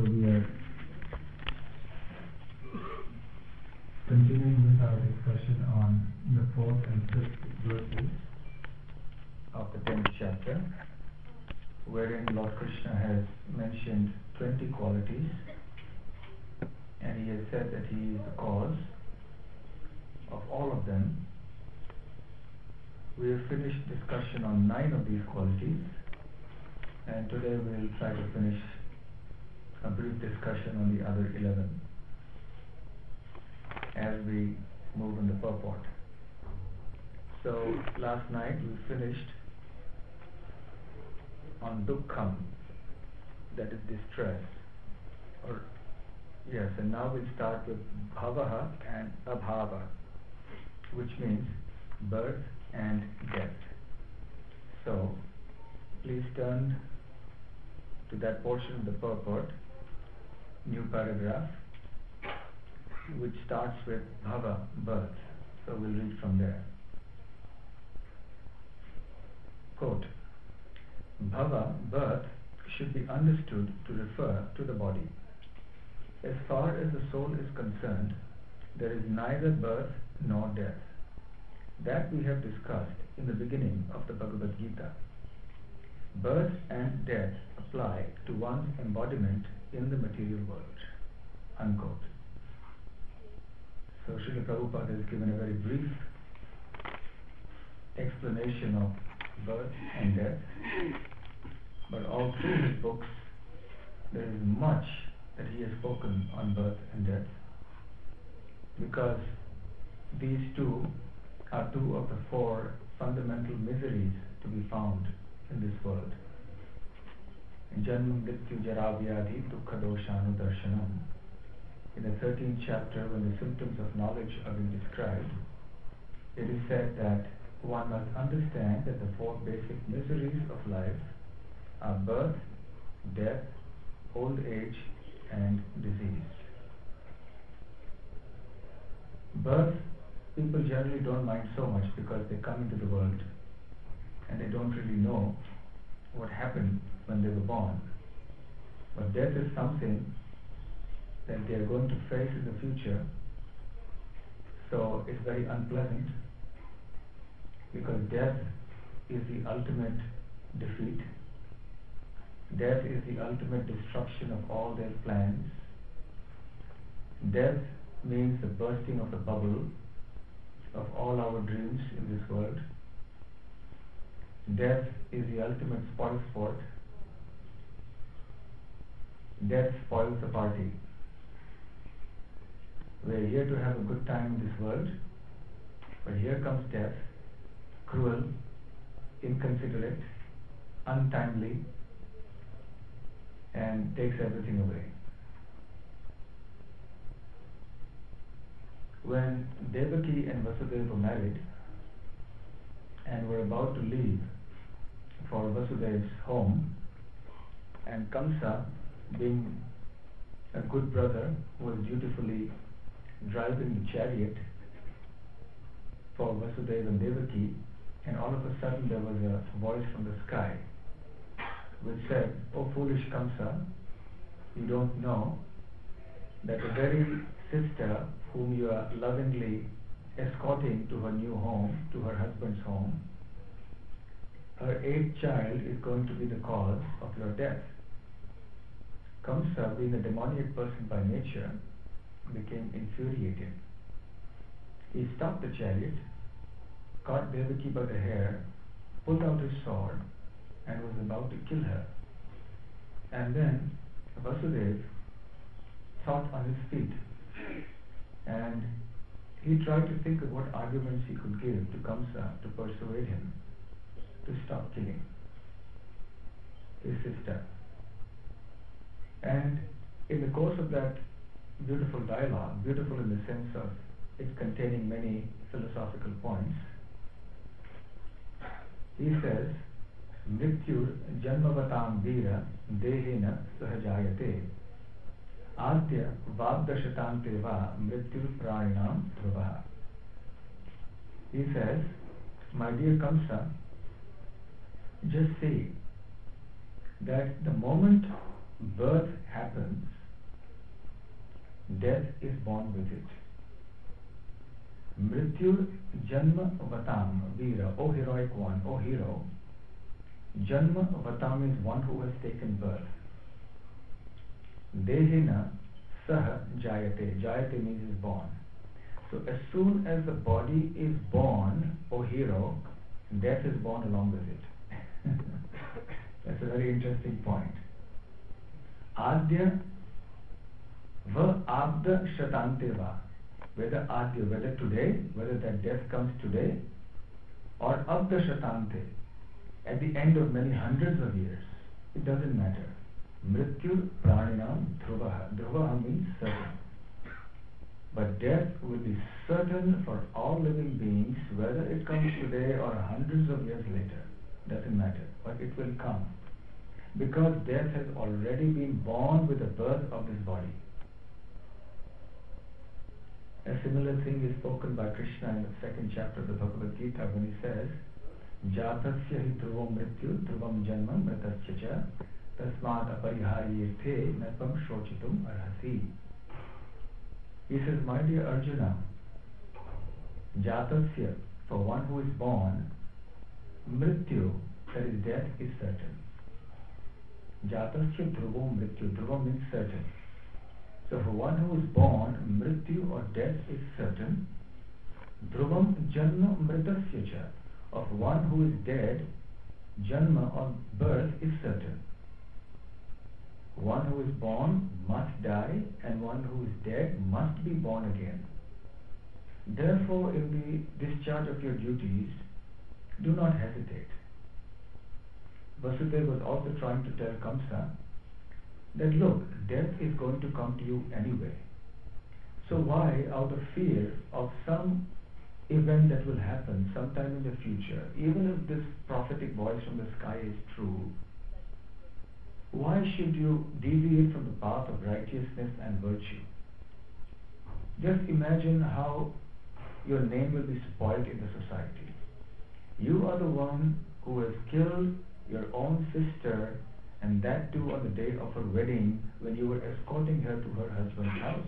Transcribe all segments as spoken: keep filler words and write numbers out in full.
So we are continuing with our discussion on the fourth and fifth verses of the tenth chapter, wherein Lord Krishna has mentioned twenty qualities, and he has said that he is the cause of all of them. We have finished discussion on nine of these qualities, and today we will try to finish a brief discussion on the other eleven as we move in the purport. So last night we finished on dukkham, that is distress, or yes, and now we'll start with bhavaha and abhava, which means birth and death. So please turn to that portion of the purport, new paragraph, which starts with bhava, birth. So we'll read from there. Quote, bhava, birth, should be understood to refer to the body. As far as the soul is concerned, there is neither birth nor death. That we have discussed in the beginning of the Bhagavad Gita. Birth and death apply to one's embodiment in the material world. Unquote. So Srila Prabhupada has given a very brief explanation of birth and death, but all through his books there is much that he has spoken on birth and death, because these two are two of the four fundamental miseries to be found in this world. In Janma Mrityu Jara Vyadhi Dukkha Doshanu Darshanam, in the thirteenth chapter, when the symptoms of knowledge are being described, it is said that one must understand that the four basic miseries of life are birth, death, old age, and disease. Birth, people generally don't mind so much because they come into the world and they don't really know what happened when they were born. But death is something that they are going to face in the future, so it's very unpleasant, because death is the ultimate defeat. Death is the ultimate destruction of all their plans. Death means the bursting of the bubble of all our dreams in this world. Death is the ultimate spoil sport. Death spoils the party. We are here to have a good time in this world, but here comes death, cruel, inconsiderate, untimely, and takes everything away. When Devaki and Vasudeva were married and were about to leave for Vasudeva's home, and Kamsa, being a good brother, was dutifully driving the chariot for Vasudeva and Devaki, and all of a sudden there was a voice from the sky which said, "Oh foolish Kamsa, you don't know that the very sister whom you are lovingly escorting to her new home, to her husband's home, her eighth child is going to be the cause of your death." Kamsa, being a demoniac person by nature, became infuriated. He stopped the chariot, caught Devaki by the hair, pulled out his sword, and was about to kill her. And then Vasudeva thought on his feet, and he tried to think of what arguments he could give to Kamsa to persuade him to stop killing his sister. And in the course of that beautiful dialogue, beautiful in the sense of it containing many philosophical points, he says, Mrityur janmavatam vira dehena sahajayate adya vabdashatante va mrityur praninam dhruvaha. He says, my dear Kamsa, just say that the moment birth happens, death is born with it. Mrityur Janma Vatam, Veera, O heroic one, O hero. Janma Vatam is one who has taken birth. Dehena Saha Jayate. Jayate means is born. So as soon as the body is born, O hero, death is born along with it. That's a very interesting point. Adya Va Abda Shatante Va. Whether Adya, whether today, whether that death comes today, or Abda Shatante, at the end of many hundreds of years, it doesn't matter. Mrityur Praninam Dhruvaha. Dhruvaha means certain. But death will be certain for all living beings, whether it comes today or hundreds of years later. Doesn't matter, but it will come. Because death has already been born with the birth of this body. A similar thing is spoken by Krishna in the second chapter of the Bhagavad Gita when he says, Jatasya hi dhruvam mrityu dhruvam janma mritasya cha tasmad apariharyethe napam shochitum arhasi. He says, my dear Arjuna, Jatasya, for one who is born, mrityu, that is death, is certain. Jatasya dhruvam mrityu, dhruvam means certain. So for one who is born, mrityu or death is certain. Dhruvam janma mritasya cha, of one who is dead, janma or birth is certain. One who is born must die, and one who is dead must be born again. Therefore, in the discharge of your duties, do not hesitate. Vasudeva was also trying to tell Kamsa that look, death is going to come to you anyway. So why, out of fear of some event that will happen sometime in the future, even if this prophetic voice from the sky is true, why should you deviate from the path of righteousness and virtue? Just imagine how your name will be spoiled in the society. You are the one who has killed your own sister, and that too on the day of her wedding when you were escorting her to her husband's house.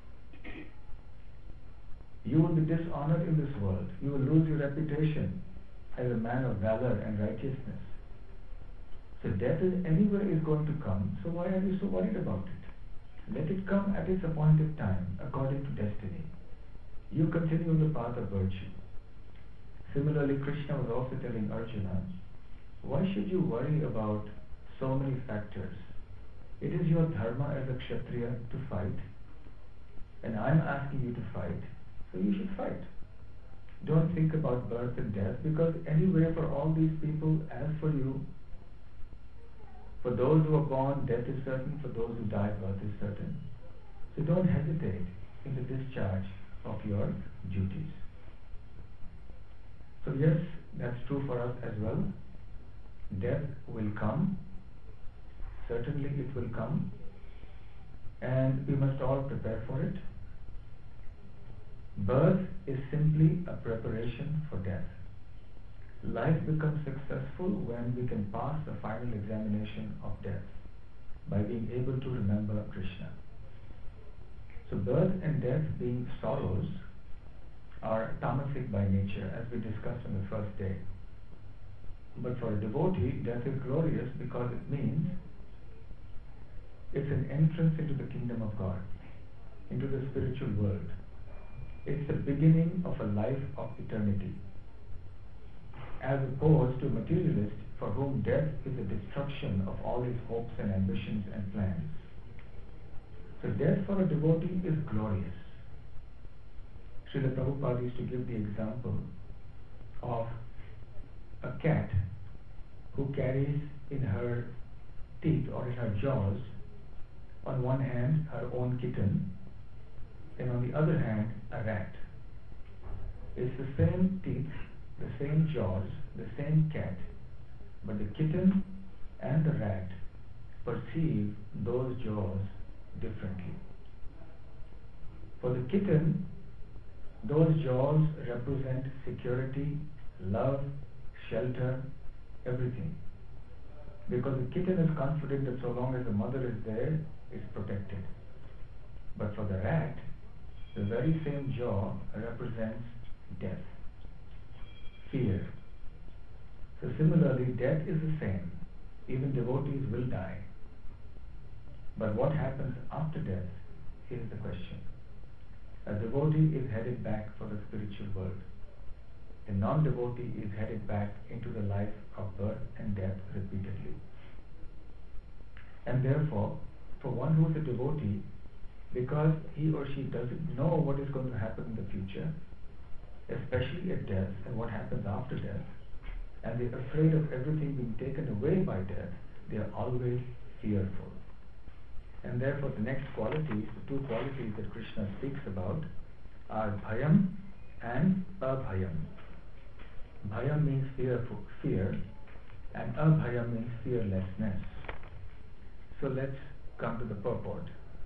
You will be dishonored in this world. You will lose your reputation as a man of valor and righteousness. So death is anywhere is going to come, so why are you so worried about it? Let it come at its appointed time, according to destiny. You continue on the path of virtue. Similarly, Krishna was also telling Arjuna, why should you worry about so many factors? It is your dharma as a Kshatriya to fight, and I am asking you to fight, so you should fight. Don't think about birth and death, because anyway for all these people, as for you, for those who are born, death is certain, for those who die, birth is certain. So don't hesitate in the discharge of your duties. So yes, that's true for us as well. Death will come, certainly it will come, and we must all prepare for it. Birth is simply a preparation for death. Life becomes successful when we can pass the final examination of death by being able to remember Krishna. So birth and death, being sorrows, are tamasic by nature, as we discussed on the first day. But for a devotee, death is glorious because it means it's an entrance into the kingdom of God, into the spiritual world. It's the beginning of a life of eternity, as opposed to a materialist for whom death is the destruction of all his hopes and ambitions and plans. So death for a devotee is glorious. Srila Prabhupada used to give the example of a cat who carries in her teeth or in her jaws, on one hand her own kitten, and on the other hand a rat. It's the same teeth, the same jaws, the same cat, but the kitten and the rat perceive those jaws differently. For the kitten, those jaws represent security, love, shelter, everything. Because the kitten is confident that so long as the mother is there, it's protected. But for the rat, the very same jaw represents death, fear. So similarly, death is the same. Even devotees will die. But what happens after death is the question. A devotee is headed back for the spiritual world. A non-devotee is headed back into the life of birth and death repeatedly. And therefore, for one who is a devotee, because he or she doesn't know what is going to happen in the future, especially at death and what happens after death, and they're afraid of everything being taken away by death, they are always fearful. And therefore the next qualities, the two qualities that Krishna speaks about are bhayam and abhayam. Bhayam means fearful, fear, and abhayam means fearlessness. So let's come to the purport.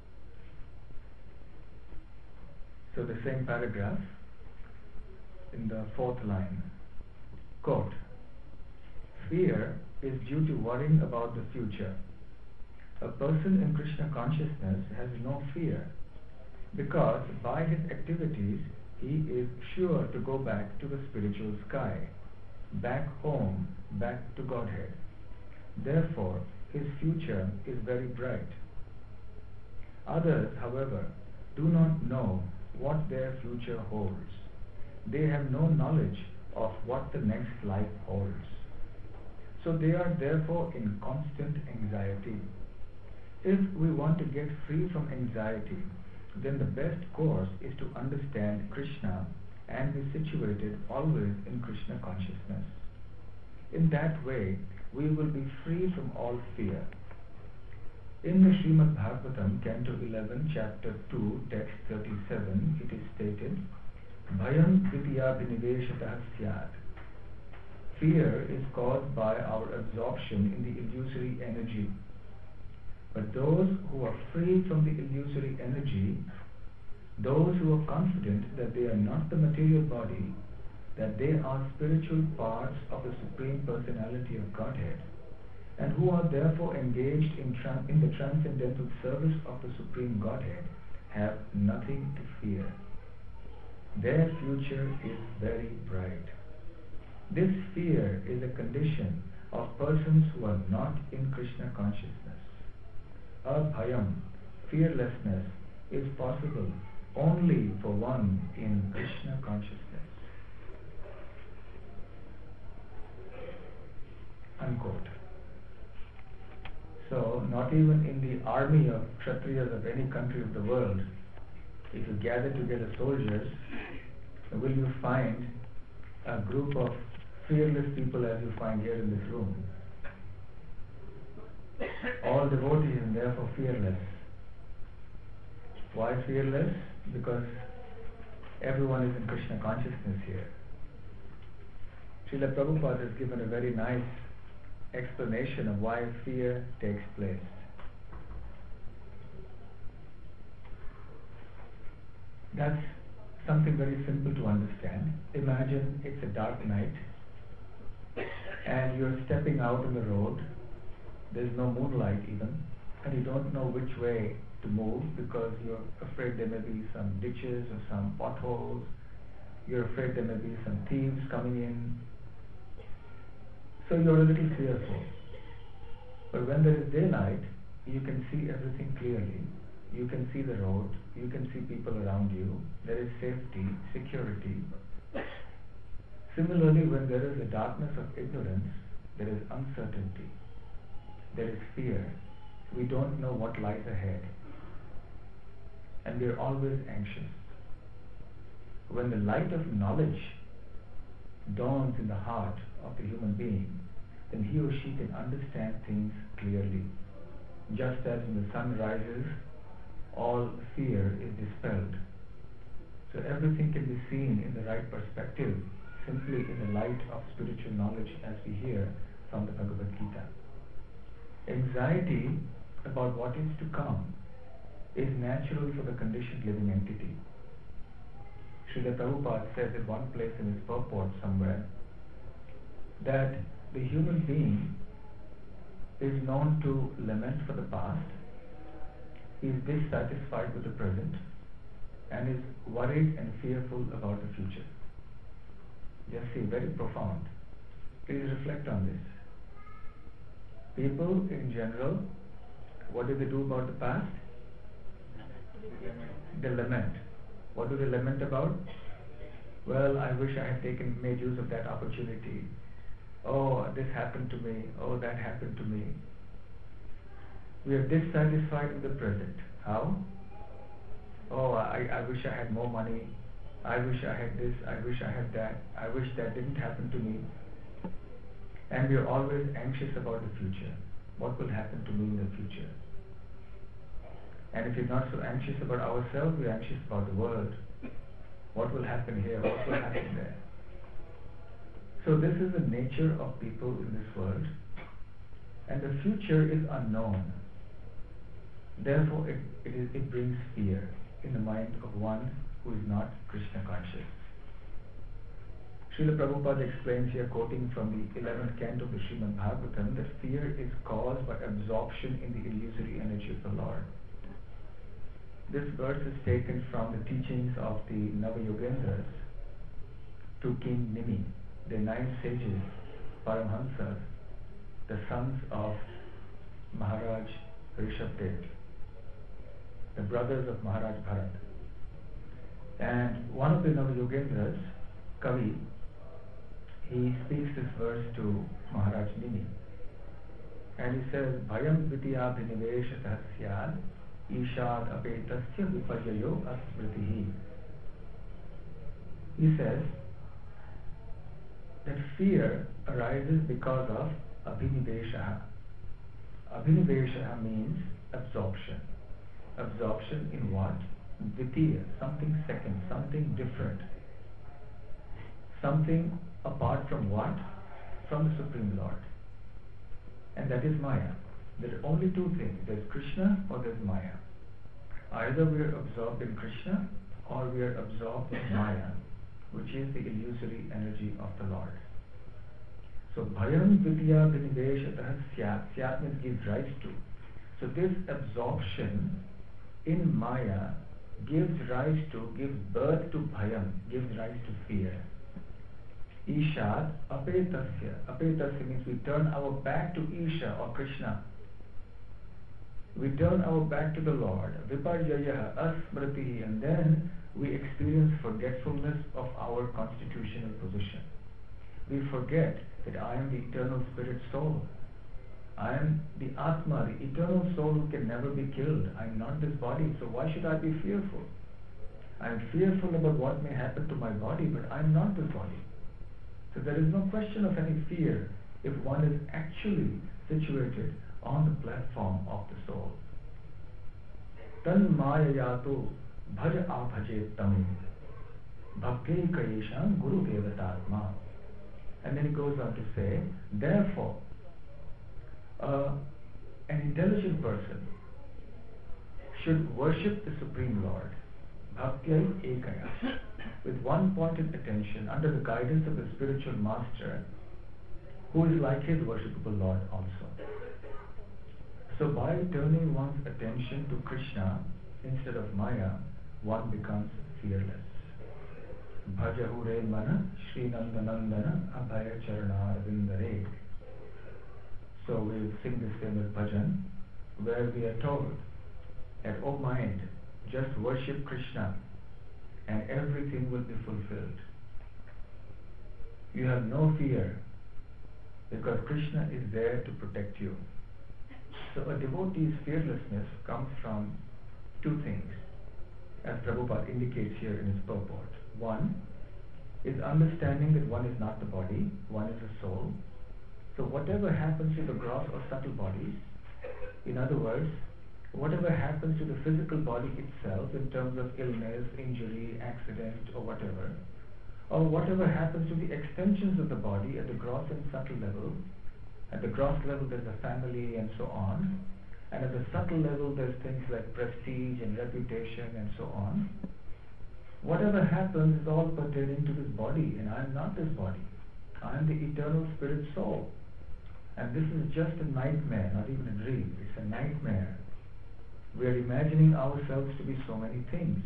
So the same paragraph in the fourth line. Quote, fear is due to worrying about the future. A person in Krishna consciousness has no fear because by his activities he is sure to go back to the spiritual sky, back home, back to Godhead. Therefore, his future is very bright. Others, however, do not know what their future holds. They have no knowledge of what the next life holds. So they are therefore in constant anxiety. If we want to get free from anxiety, then the best course is to understand Krishna and be situated always in Krishna consciousness. In that way, we will be free from all fear. In the Srimad Bhagavatam, Canto eleven, Chapter two, Text thirty-seven, it is stated, Bhayam vidyabhiniveshatah syat. Fear is caused by our absorption in the illusory energy. But those who are free from the illusory energy, those who are confident that they are not the material body, that they are spiritual parts of the Supreme Personality of Godhead, and who are therefore engaged in, tran- in the transcendental service of the Supreme Godhead, have nothing to fear. Their future is very bright. This fear is a condition of persons who are not in Krishna consciousness. Abhayam, fearlessness, is possible only for one in Krishna consciousness. Unquote. So, not even in the army of Kshatriyas of any country of the world, if you gather together soldiers, will you find a group of fearless people as you find here in this room. All devotees and therefore fearless. Why fearless? Because everyone is in Krishna consciousness here. Srila Prabhupada has given a very nice explanation of why fear takes place. That's something very simple to understand. Imagine it's a dark night and you're stepping out on the road. There's no moonlight even, and you don't know which way to move because you're afraid there may be some ditches or some potholes. You're afraid there may be some thieves coming in. So you're a little fearful. But when there is daylight, you can see everything clearly. You can see the road. You can see people around you. There is safety, security. Similarly, when there is a darkness of ignorance, there is uncertainty. There is fear. We don't know what lies ahead. And we are always anxious. When the light of knowledge dawns in the heart of the human being, then he or she can understand things clearly. Just as when the sun rises, all fear is dispelled. So everything can be seen in the right perspective, simply in the light of spiritual knowledge, as we hear from the Bhagavad Gita. Anxiety about what is to come is natural for the conditioned living entity. Srila Prabhupada says at one place in his purport somewhere that the human being is known to lament for the past, is dissatisfied with the present, and is worried and fearful about the future. Just see, very profound. Please reflect on this. People in general, what do they do about the past? They lament. What do they lament about? Well, I wish I had taken made use of that opportunity. Oh, this happened to me. Oh, that happened to me. We are dissatisfied with the present. How? Oh, I, I wish I had more money. I wish I had this. I wish I had that. I wish that didn't happen to me. And we are always anxious about the future. What will happen to me in the future? And if we're not so anxious about ourselves, we're anxious about the world. What will happen here? What will happen there? So this is the nature of people in this world. And the future is unknown. Therefore, it, it, is, it brings fear in the mind of one who is not Krishna conscious. Srila Prabhupada explains here, quoting from the eleventh canto of the Srimad Bhagavatam, that fear is caused by absorption in the illusory energy of the Lord. This verse is taken from the teachings of the Navayogendras to King Nimi, the nine sages, Paramhansas, the sons of Maharaj Rishabdev, the brothers of Maharaj Bharat. And one of the Navayogendras, Kavi, he speaks this verse to Maharaj Nimi. And he says, Bhayam vidya viniveshatah syad ishad apetasya viparyayo asmritihi. He says that fear arises because of abhiniveshaha. Abhiniveshaha means absorption. Absorption in what? Vidya, something second, something different. Something apart from what? From the Supreme Lord. And that is Maya. There are only two things. There's Krishna or there's Maya. Either we are absorbed in Krishna or we are absorbed in Maya, which is the illusory energy of the Lord. So bhayam vidya viniveshatah syat. Syat means gives rise to. So this absorption in Maya gives rise to, gives birth to bhayam, gives rise to fear. Ishad apetasya. Apetasya means we turn our back to Isha or Krishna. We turn our back to the Lord. Viparjaya asmritihi. And then we experience forgetfulness of our constitutional position. We forget that I am the eternal spirit soul. I am the Atma, the eternal soul who can never be killed. I am not this body, so why should I be fearful? I am fearful about what may happen to my body, but I am not this body. So there is no question of any fear if one is actually situated on the platform of the soul. Tan mayayato bhaja abhajetam bhakti kayesham guru devatatma. And then he goes on to say, therefore, uh, an intelligent person should worship the Supreme Lord, bhaktya ekaya, with one pointed attention under the guidance of the spiritual master, who is like his worshipable Lord also. So by turning one's attention to Krishna instead of Maya, one becomes fearless. Bhajahure mana Shri Nandanandana Abhaya Charana Vindare. So we sing this famous bhajan where we are told that, oh mind, just worship Krishna and everything will be fulfilled. You have no fear because Krishna is there to protect you. So a devotee's fearlessness comes from two things, as Prabhupada indicates here in his purport. One is understanding that one is not the body, one is a soul. So whatever happens to the gross or subtle bodies, in other words, whatever happens to the physical body itself in terms of illness, injury, accident or whatever, or whatever happens to the extensions of the body at the gross and subtle level. At the gross level there's a family and so on, and at the subtle level there's things like prestige and reputation and so on. Whatever happens is all pertaining to this body, and I am not this body. I am the eternal spirit soul. And this is just a nightmare, not even a dream. It's a nightmare. We are imagining ourselves to be so many things.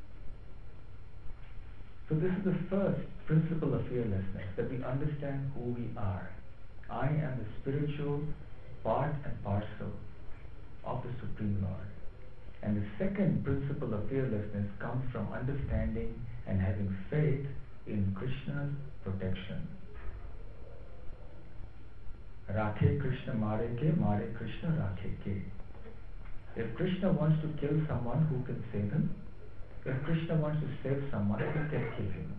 So this is the first principle of fearlessness, that we understand who we are. I am the spiritual part and parcel of the Supreme Lord. And the second principle of fearlessness comes from understanding and having faith in Krishna's protection. Rakhe Krishna mare ke, mare Krishna rakhe ke. If Krishna wants to kill someone, who can save him? If Krishna wants to save someone, who can kill him?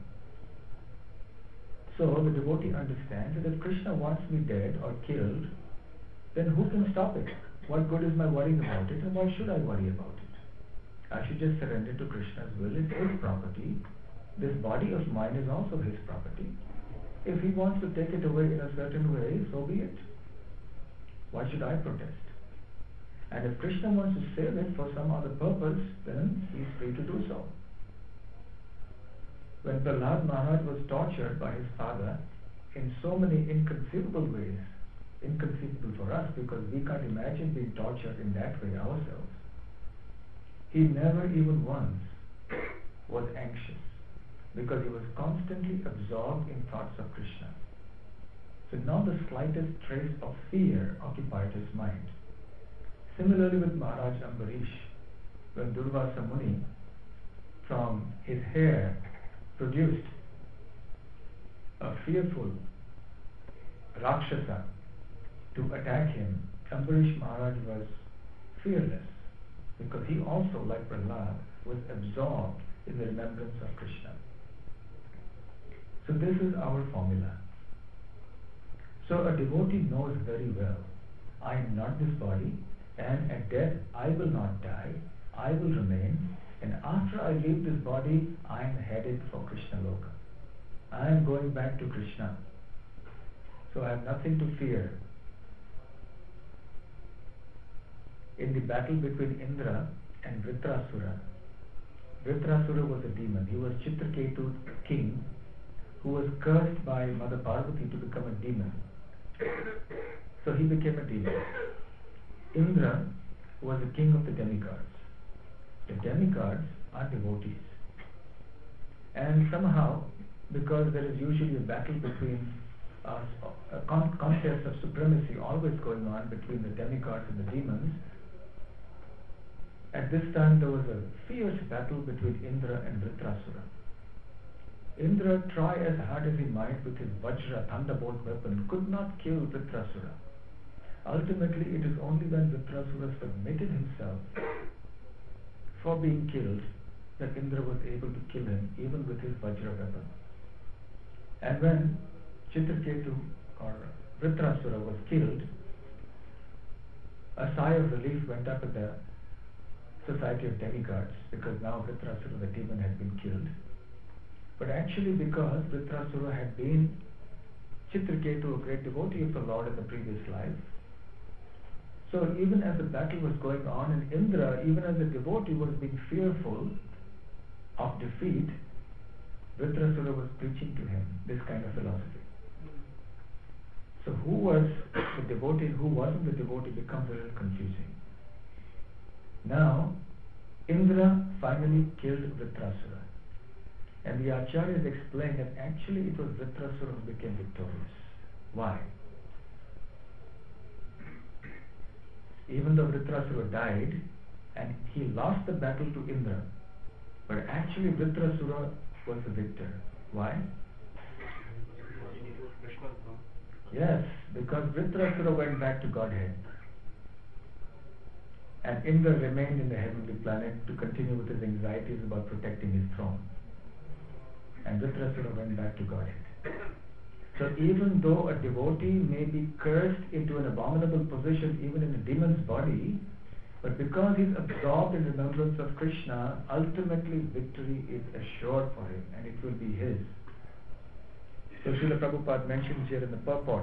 So the devotee understands that if Krishna wants me dead or killed, then who can stop it? What good is my worrying about it, and why should I worry about it? I should just surrender to Krishna's will. It's his property. This body of mine is also his property. If he wants to take it away in a certain way, so be it. Why should I protest? And if Krishna wants to save it for some other purpose, then he is free to do so. When Prahlad Maharaj was tortured by his father in so many inconceivable ways, inconceivable for us because we can't imagine being tortured in that way ourselves, he never even once was anxious because he was constantly absorbed in thoughts of Krishna. So not the slightest trace of fear occupied his mind. Similarly with Maharaj Ambarish, when Durvasa Muni from his hair produced a fearful Rakshasa to attack him, Ambarish Maharaj was fearless because he also, like Prahlad, was absorbed in the remembrance of Krishna. So this is our formula. So a devotee knows very well, I am not this body, and at death I will not die, I will remain, and after I leave this body, I am headed for Krishna Loka. I am going back to Krishna. So I have nothing to fear. In the battle between Indra and Vritrasura, Vritrasura was a demon. He was Chitraketu's king, who was cursed by Mother Parvati to become a demon. So he became a demon. Indra was the king of the demigods. The demigods are devotees. And somehow, because there is usually a battle between uh, a con- contest of supremacy always going on between the demigods and the demons, at this time there was a fierce battle between Indra and Vritrasura. Indra, try as hard as he might with his Vajra thunderbolt weapon, could not kill Vritrasura. Ultimately, it is only when Vritrasura submitted himself for being killed that Indra was able to kill him, even with his Vajra weapon. And when Chitraketu or Vritrasura was killed, a sigh of relief went up at the society of demigods, because now Vritrasura the demon had been killed. But actually, because Vritrasura had been Chitraketu, a great devotee of the Lord in the previous life, so even as the battle was going on, and Indra, even as a devotee, was being fearful of defeat, Vritrasura was preaching to him this kind of philosophy. So who was the devotee and who wasn't the devotee becomes a little confusing. Now, Indra finally killed Vritrasura. And the Acharyas explained that actually it was Vritrasura who became victorious. Why? Even though Vritrasura died and he lost the battle to Indra, but actually Vritrasura was the victor. Why? Yes, because Vritrasura went back to Godhead and Indra remained in the heavenly planet to continue with his anxieties about protecting his throne. And Vritrasura went back to Godhead. So even though a devotee may be cursed into an abominable position even in a demon's body, but because he is absorbed in remembrance of Krishna, ultimately victory is assured for him and it will be his. So Srila Prabhupada mentions here in the purport,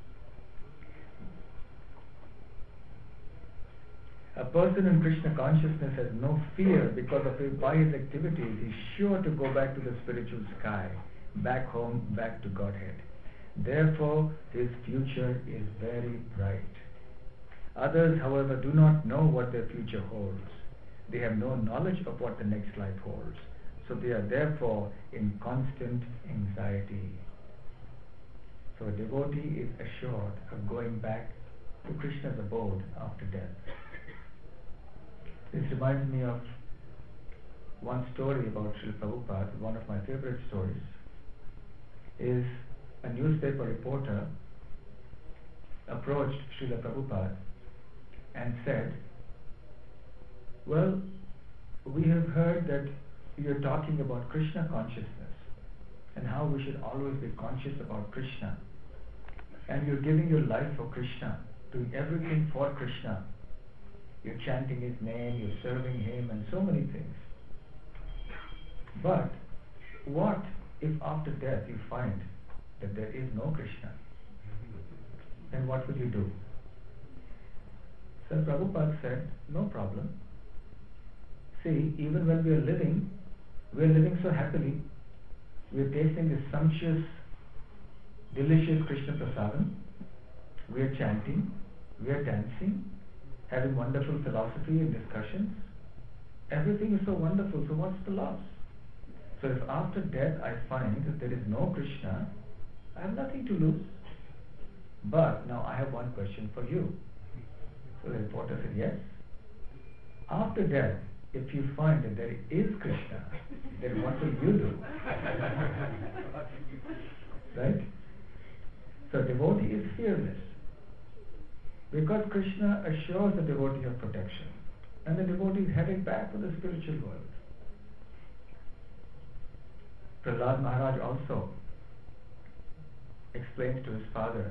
a person in Krishna consciousness has no fear because of his, by his activities, he is sure to go back to the spiritual sky, back home, back to Godhead. Therefore, his future is very bright. Others, however, do not know what their future holds. They have no knowledge of what the next life holds. So they are therefore in constant anxiety. So a devotee is assured of going back to Krishna's abode after death. This reminds me of one story about Srila Prabhupada. One of my favorite stories is a newspaper reporter approached Srila Prabhupada and said, well, we have heard that you're talking about Krishna consciousness and how we should always be conscious about Krishna. And you're giving your life for Krishna, doing everything for Krishna. You're chanting his name, you're serving him, and so many things. But what if after death you find that there is no Krishna? Then what will you do? So Prabhupada said, no problem. See, even when we are living, we are living so happily. We are tasting this sumptuous, delicious Krishna prasadam. We are chanting, we are dancing, having wonderful philosophy and discussions. Everything is so wonderful, so what's the loss? So if after death I find that there is no Krishna, I have nothing to lose. But now I have one question for you. So the reporter said, yes. After death, if you find that there is Krishna, then what will you do? Right? So devotee is fearless, because Krishna assures the devotee of protection, and the devotee is headed back to the spiritual world. Prahlad Maharaj also explains to his father,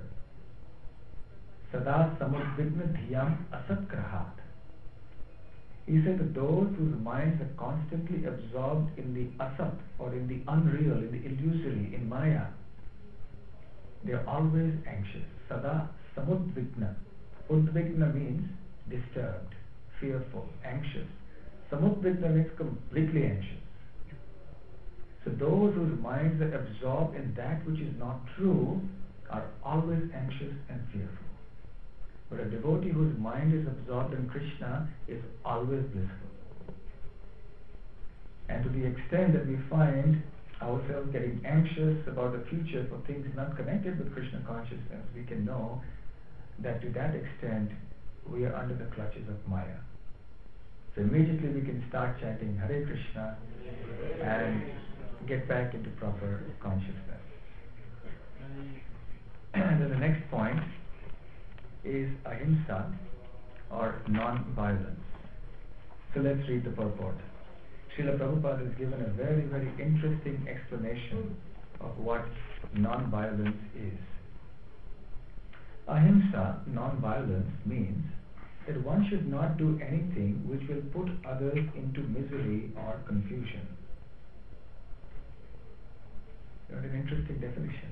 Sada samudvigna dhiyam asatkrahat. He said that those whose minds are constantly absorbed in the asat, or in the unreal, in the illusory, in Maya, they are always anxious. Sada samudvigna. Udvigna means disturbed, fearful, anxious. Samudvigna means completely anxious. So those whose minds are absorbed in that which is not true are always anxious and fearful. But a devotee whose mind is absorbed in Krishna is always blissful. And to the extent that we find ourselves getting anxious about the future for things not connected with Krishna consciousness, we can know that to that extent we are under the clutches of Maya. So immediately we can start chanting Hare Krishna and get back into proper consciousness. And then the next point is ahimsa, or non-violence. So let's read the purport. Srila Prabhupada has given a very, very interesting explanation of what non-violence is. Ahimsa, non-violence, means that one should not do anything which will put others into misery or confusion. What an interesting definition.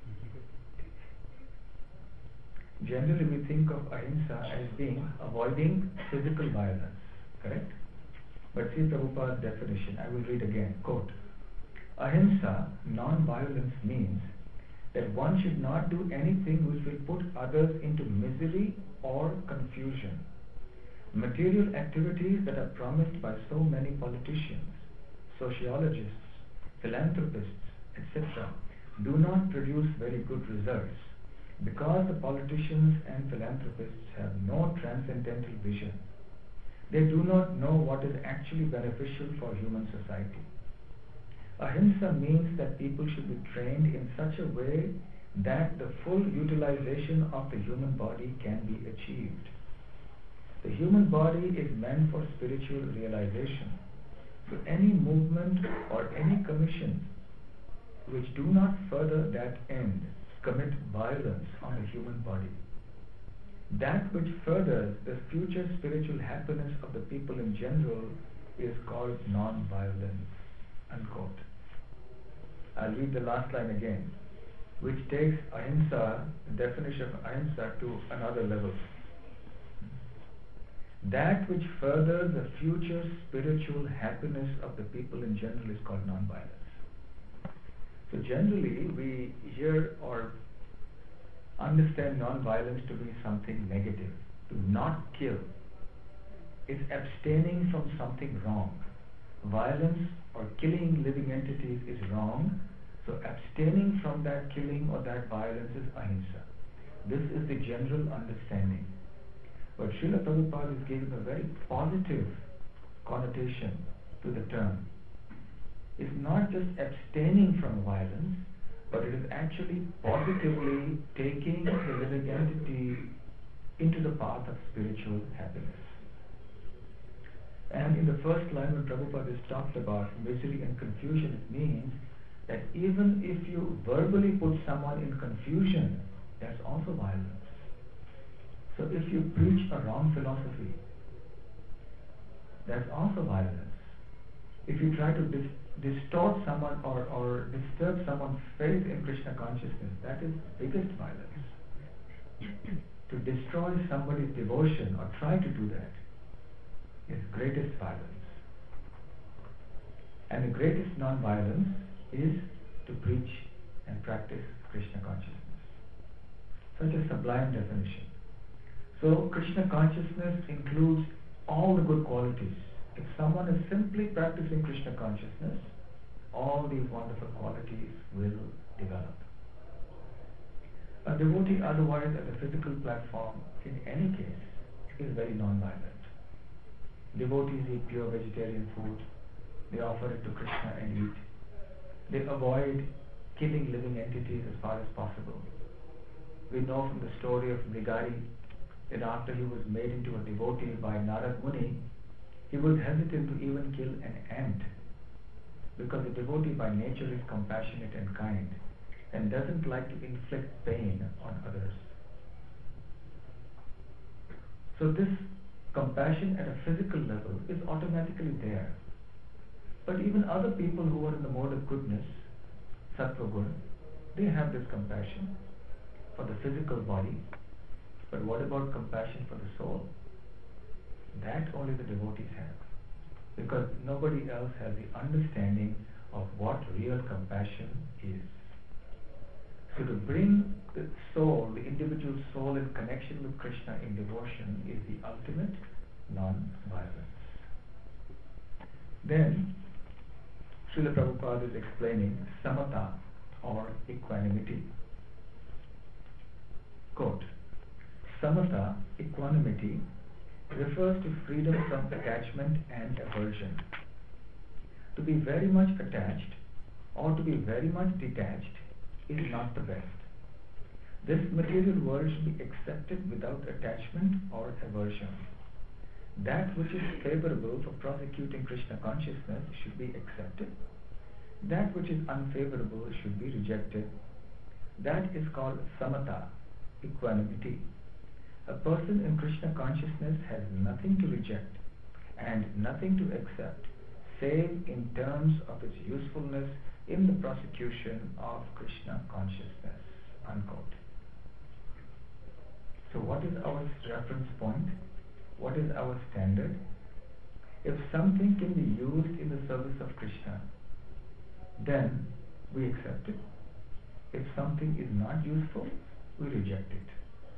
Generally we think of ahimsa as being avoiding physical violence, correct? But see Prabhupada's definition, I will read again, quote, ahimsa, non-violence, means that one should not do anything which will put others into misery or confusion. Material activities that are promised by so many politicians, sociologists, philanthropists, et cetera, do not produce very good results, because the politicians and philanthropists have no transcendental vision. They do not know what is actually beneficial for human society. Ahimsa means that people should be trained in such a way that the full utilization of the human body can be achieved. The human body is meant for spiritual realization. So any movement or any commission which do not further that end commit violence on the human body. That which furthers the future spiritual happiness of the people in general is called non-violence. Unquote. I'll read the last line again, which takes ahimsa, the definition of ahimsa, to another level. That which furthers the future spiritual happiness of the people in general is called non-violence. So generally we hear or understand non-violence to be something negative. To not kill is abstaining from something wrong. Violence or killing living entities is wrong, so abstaining from that killing or that violence is ahimsa. This is the general understanding. But Srila Prabhupada is giving a very positive connotation to the term. It's not just abstaining from violence, but it is actually positively taking the living entity into the path of spiritual happiness. And in the first line when Prabhupada is talked about misery and confusion, it means that even if you verbally put someone in confusion, that's also violence. So if you preach a wrong philosophy, that's also violence. If you try to dis- distort someone or, or disturb someone's faith in Krishna consciousness, that is biggest violence. To destroy somebody's devotion or try to do that is greatest violence. And the greatest non-violence is to preach and practice Krishna consciousness. Such a sublime definition. So Krishna consciousness includes all the good qualities. If someone is simply practicing Krishna consciousness, all these wonderful qualities will develop. A devotee otherwise at a physical platform, in any case, is very non-violent. Devotees eat pure vegetarian food. They offer it to Krishna and eat. They avoid killing living entities as far as possible. We know from the story of Mrigari that after he was made into a devotee by Narad Muni, he was hesitant to even kill an ant, because the devotee by nature is compassionate and kind and doesn't like to inflict pain on others. So this compassion at a physical level is automatically there. But even other people who are in the mode of goodness, sattva guna, they have this compassion for the physical body. But what about compassion for the soul? That only the devotees have, because nobody else has the understanding of what real compassion is. So to bring the soul, the individual soul in connection with Krishna in devotion is the ultimate non-violence. Then Srila Prabhupada is explaining samatha or equanimity. Quote, samatha, equanimity, refers to freedom from attachment and aversion. To be very much attached or to be very much detached is not the best. This material world should be accepted without attachment or aversion. That which is favorable for prosecuting Krishna consciousness should be accepted. That which is unfavorable should be rejected. That is called samatha, equanimity. A person in Krishna consciousness has nothing to reject and nothing to accept, save in terms of its usefulness in the prosecution of Krishna consciousness. Unquote. So what is our reference point? What is our standard? If something can be used in the service of Krishna, then we accept it. If something is not useful, we reject it.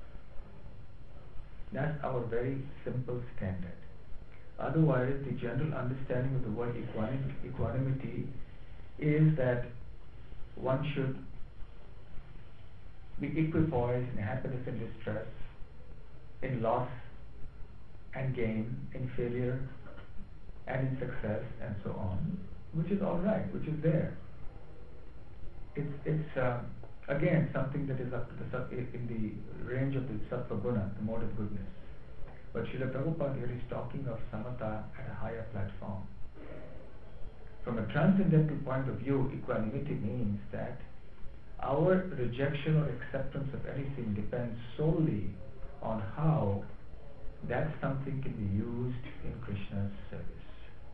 That's our very simple standard. Otherwise, the general understanding of the word equanimity, equanimity is that one should be equipoised in happiness and distress, in loss and gain, in failure and in success, and so on, which is all right, which is there. It's it's uh, again something that is up to the in the range of the sattva guna, the mode of goodness. But Srila Prabhupada here is talking of samatha at a higher platform. From a transcendental point of view, equanimity means that our rejection or acceptance of anything depends solely on how that something can be used in Krishna's service.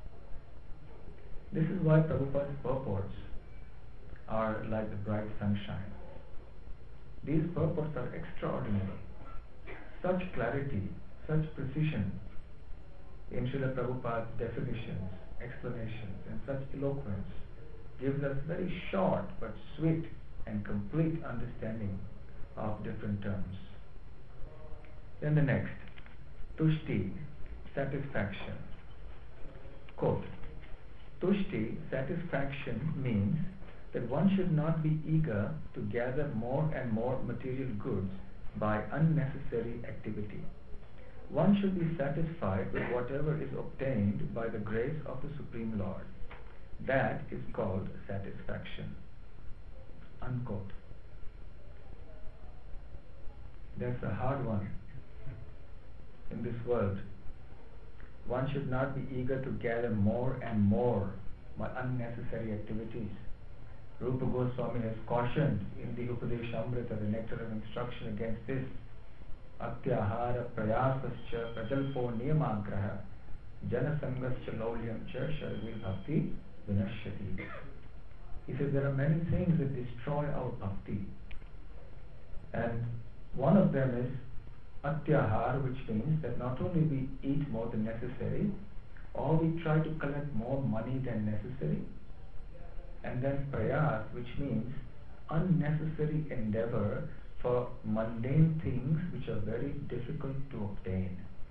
This is why Prabhupada's purports are like the bright sunshine. These purports are extraordinary. Such clarity, such precision in Srila Prabhupada's definitions, explanations, and such eloquence gives us very short but sweet and complete understanding of different terms. Then the next, tushti, satisfaction. Quote, tushti, satisfaction, means that one should not be eager to gather more and more material goods by unnecessary activity. One should be satisfied with whatever is obtained by the grace of the Supreme Lord. That is called satisfaction. Unquote. That's a hard one in this world. One should not be eager to gather more and more by unnecessary activities. Rupa Goswami has cautioned in the Upadeshamrita, the nectar of instruction, against this. Atyahara prayasascha prajalpo niyamagraha janasangascha laulyam cha sharvir bhakti vinashyati. He says there are many things that destroy our bhakti, and one of them is atyahar, which means that not only we eat more than necessary, or we try to collect more money than necessary, and then prayas, which means unnecessary endeavor for mundane things which are very difficult to obtain.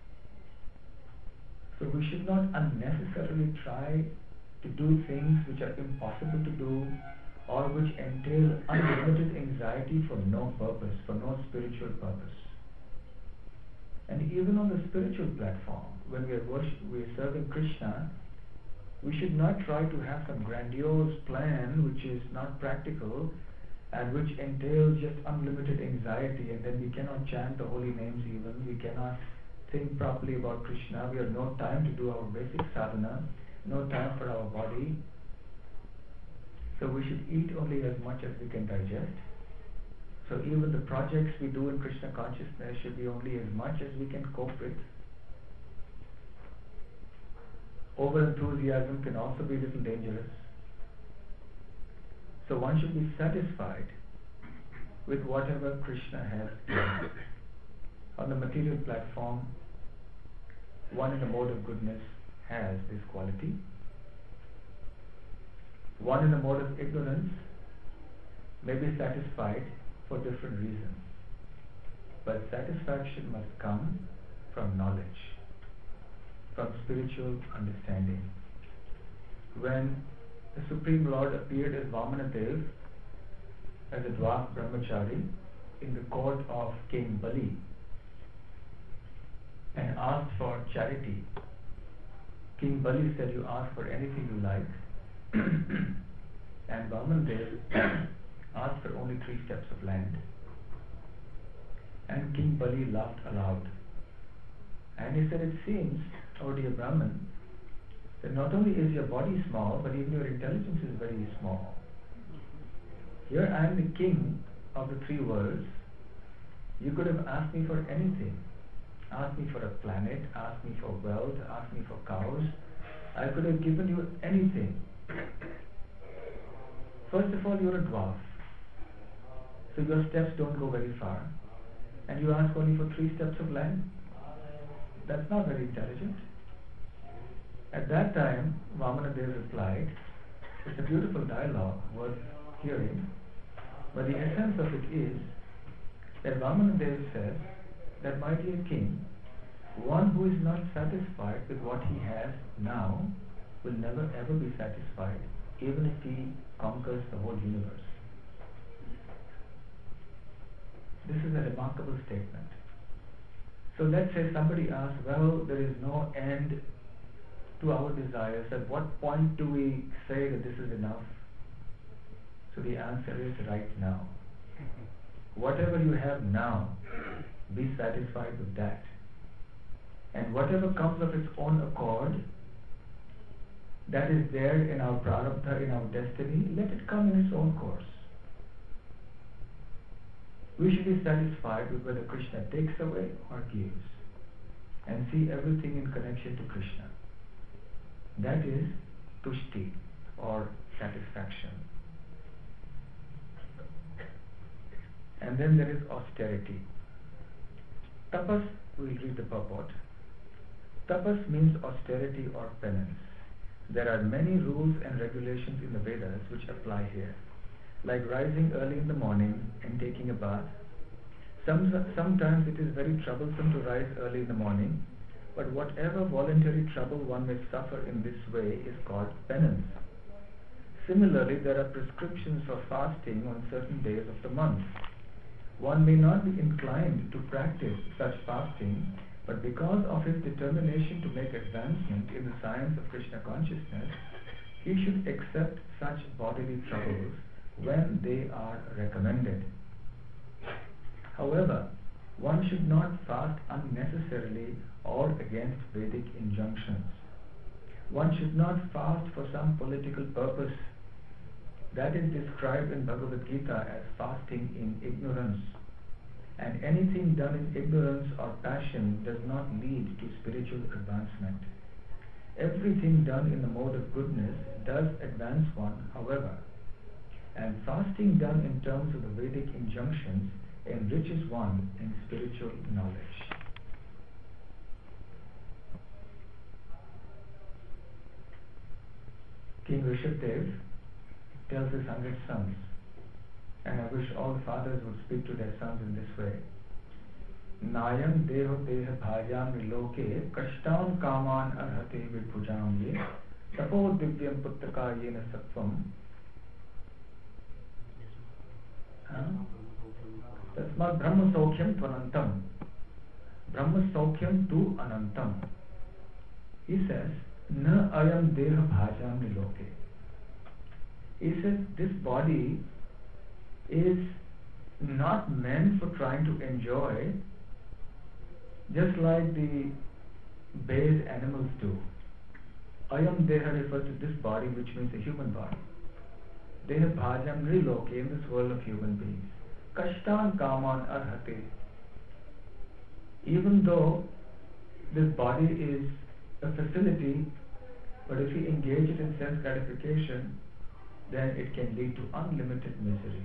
So we should not unnecessarily try to do things which are impossible to do, or which entail unlimited anxiety for no purpose, for no spiritual purpose. And even on the spiritual platform, when we are worship, we are serving Krishna, we should not try to have some grandiose plan which is not practical and which entails just unlimited anxiety, and then we cannot chant the holy names even, we cannot think properly about Krishna, we have no time to do our basic sadhana, no time for our body. So we should eat only as much as we can digest. So even the projects we do in Krishna consciousness should be only as much as we can cope with. Over enthusiasm can also be a little dangerous. So one should be satisfied with whatever Krishna has given. On the material platform, one in the mode of goodness has this quality. One in the mode of ignorance may be satisfied for different reasons. But satisfaction must come from knowledge, from spiritual understanding. When the Supreme Lord appeared as Vamanadev, as a dwarf brahmachari in the court of King Bali, and asked for charity. King Bali said, you ask for anything you like. And Vamanadev asked for only three steps of land. And King Bali laughed aloud. And he said, it seems, O dear Brahman, that not only is your body small, but even your intelligence is very small. Here I am the king of the three worlds. You could have asked me for anything. Asked me for a planet, asked me for wealth, asked me for cows. I could have given you anything. First of all, you're a dwarf. So your steps don't go very far. And you ask only for three steps of land? That's not very intelligent. At that time, Vamanadev replied, it's a beautiful dialogue worth hearing, but the essence of it is that Vamanadev says that, my dear king, one who is not satisfied with what he has now will never ever be satisfied, even if he conquers the whole universe. This is a remarkable statement. So let's say somebody asks, well, there is no end to our desires. At what point do we say that this is enough? So the answer is right now. Whatever you have now, be satisfied with that. And whatever comes of its own accord, that is there in our prarabdha, in our destiny, let it come in its own course. We should be satisfied with whether Krishna takes away or gives, and see everything in connection to Krishna. That is tushti, or satisfaction. And then there is austerity. Tapas, we will read the purport. Tapas means austerity or penance. There are many rules and regulations in the Vedas which apply here, like rising early in the morning and taking a bath, Some, sometimes it is very troublesome to rise early in the morning, but whatever voluntary trouble one may suffer in this way is called penance. Similarly, there are prescriptions for fasting on certain days of the month. One may not be inclined to practice such fasting, but because of his determination to make advancement in the science of Krishna consciousness, he should accept such bodily troubles when they are recommended. However, one should not fast unnecessarily or against Vedic injunctions. One should not fast for some political purpose. That is described in Bhagavad Gita as fasting in ignorance. And anything done in ignorance or passion does not lead to spiritual advancement. Everything done in the mode of goodness does advance one, however. And fasting done in terms of the Vedic injunctions enriches one in spiritual knowledge. King Rishabdev tells his hundred sons, and I wish all the fathers would speak to their sons in this way. Nayam deho deha bhajam niloke kashtam kaman arhate vibhujam ye tapo divyam puttaka yena sattvam tasmat brahma saukhyam tvanantam brahma saukhyam tu anantam. He says, na ayam deha bhajam niloke. He says, this body is not meant for trying to enjoy, just like the base animals do. Ayam deha refers to this body, which means a human body. Deha bhajam niloke, in this world of human beings. Kashtan kaman arhate. Even though this body is a facility, but if we engage it in sense gratification, then it can lead to unlimited misery.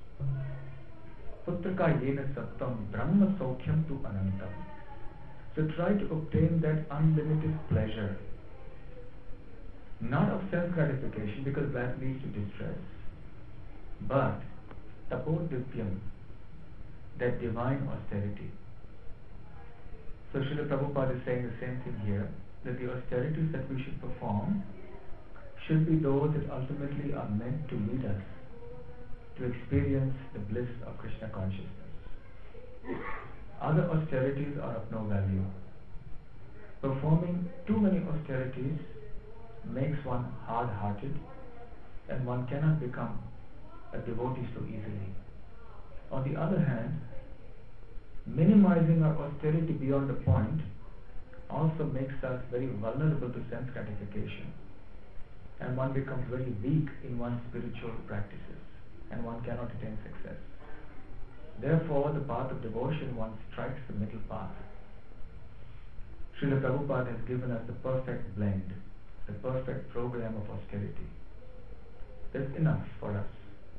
Putraka yena sattam brahma saukhyam tu anantam. So try to obtain that unlimited pleasure, not of sense gratification, because that leads to distress, but tapodivyam, that divine austerity. So Srila Prabhupada is saying the same thing here, that the austerities that we should perform should be those that ultimately are meant to lead us to experience the bliss of Krishna consciousness. Other austerities are of no value. Performing too many austerities makes one hard-hearted, and one cannot become a devotee so easily. On the other hand, minimizing our austerity beyond a point also makes us very vulnerable to sense gratification, and one becomes very weak in one's spiritual practices, and one cannot attain success. Therefore, the path of devotion, one strikes the middle path. Srila Prabhupada has given us the perfect blend, the perfect program of austerity. That's enough for us.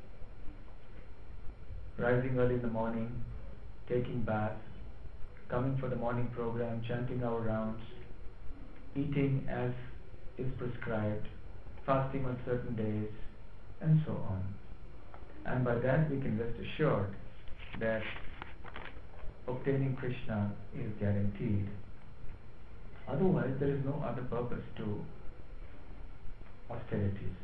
Rising early in the morning, taking bath, coming for the morning program, chanting our rounds, eating as is prescribed, fasting on certain days, and so on. And by that we can rest assured that obtaining Krishna is guaranteed. Otherwise, there is no other purpose to austerities.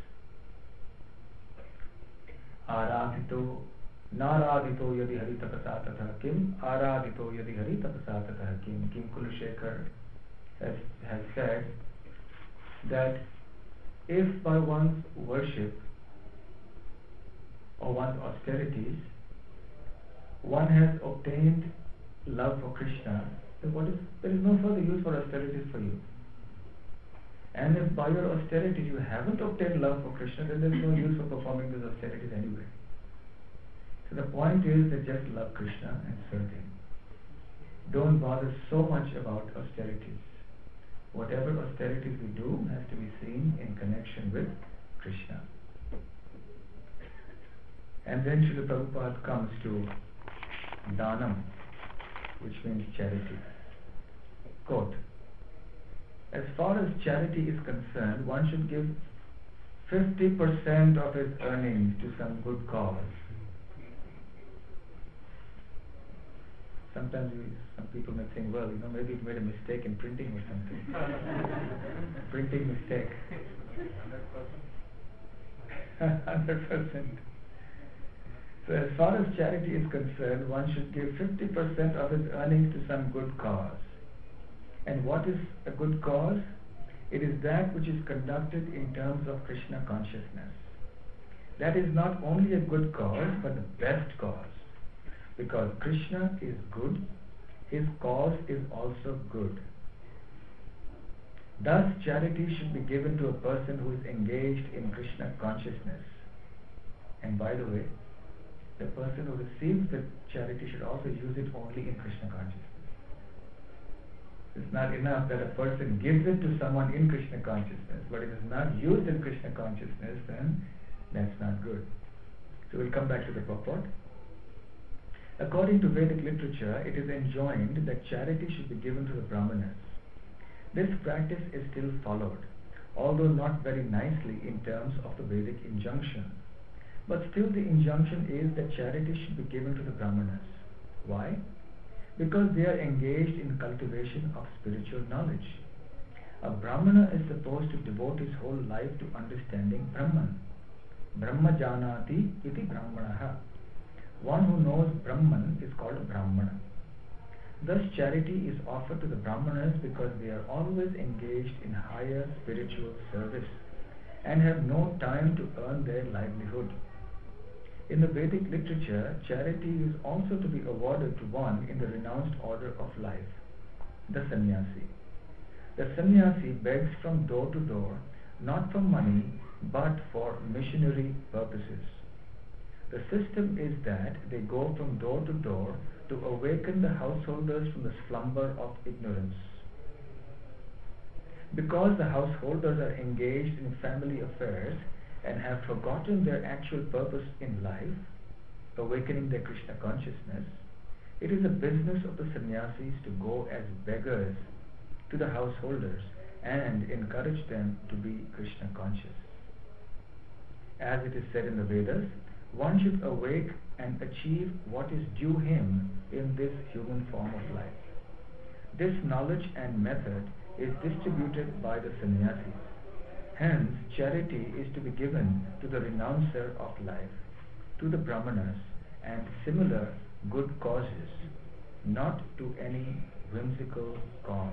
Aradhito Naradhito yadi hari tapasa tatha kim Aradhito yadi hari tapasa tatha kim. King Kulashekar has, has said that if by one's worship or one's austerities one has obtained love for Krishna, then what is, there is no further use for austerities for you. And if by your austerities you haven't obtained love for Krishna, then there is no use for performing those austerities anyway. So the point is that just love Krishna and serve Him. Don't bother so much about austerities. Whatever austerities we do has to be seen in connection with Krishna. And then Srila Prabhupada comes to Dhanam, which means charity. Quote, as far as charity is concerned, one should give fifty percent of his earnings to some good cause. Sometimes you, some people may think, well, you know, maybe it made a mistake in printing or something. Printing mistake. one hundred percent. So as far as charity is concerned, one should give fifty percent of his earnings to some good cause. And what is a good cause? It is that which is conducted in terms of Krishna consciousness. That is not only a good cause, but the best cause. Because Krishna is good, his cause is also good. Thus, charity should be given to a person who is engaged in Krishna consciousness. And by the way, the person who receives the charity should also use it only in Krishna consciousness. It's not enough that a person gives it to someone in Krishna consciousness, but it is not used in Krishna consciousness, then that's not good. So we'll come back to the purport. According to Vedic literature, it is enjoined that charity should be given to the Brahmanas. This practice is still followed, although not very nicely in terms of the Vedic injunction. But still the injunction is that charity should be given to the Brahmanas. Why? Because they are engaged in cultivation of spiritual knowledge. A Brahmana is supposed to devote his whole life to understanding Brahman. Brahma janati iti brahmanaha. One who knows Brahman is called a Brahmana. Thus charity is offered to the Brahmanas because they are always engaged in higher spiritual service and have no time to earn their livelihood. In the Vedic literature, charity is also to be awarded to one in the renounced order of life, the sannyasi. The sannyasi begs from door to door, not for money, but for missionary purposes. The system is that they go from door to door to awaken the householders from the slumber of ignorance. Because the householders are engaged in family affairs and have forgotten their actual purpose in life, awakening their Krishna consciousness, it is the business of the sannyasis to go as beggars to the householders and encourage them to be Krishna conscious. As it is said in the Vedas, one should awake and achieve what is due him in this human form of life. This knowledge and method is distributed by the sannyasis. Hence, charity is to be given to the renouncer of life, to the Brahmanas, and similar good causes, not to any whimsical cause.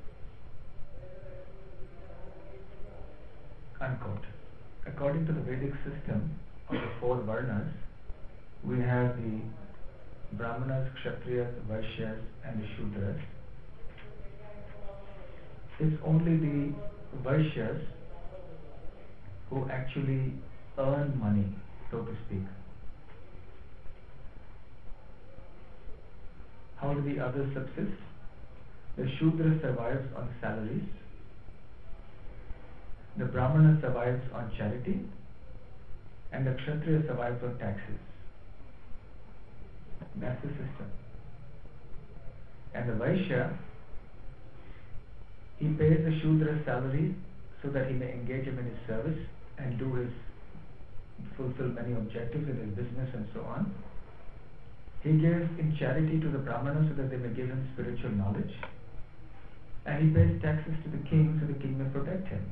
Unquote. According to the Vedic system of the four Varnas, we have the Brahmanas, Kshatriyas, Vaishyas, and the Shudras. It's only the Vaishyas who actually earn money, so to speak. How do the others subsist? The Shudra survives on salaries, the Brahmana survives on charity, and the Kshatriya survives on taxes. That's the system. And the Vaishya, he pays the Shudra salary so that he may engage him in his service and do his, fulfill many objectives in his business and so on. He gives in charity to the Brahmana so that they may give him spiritual knowledge. And he pays taxes to the king so the king may protect him.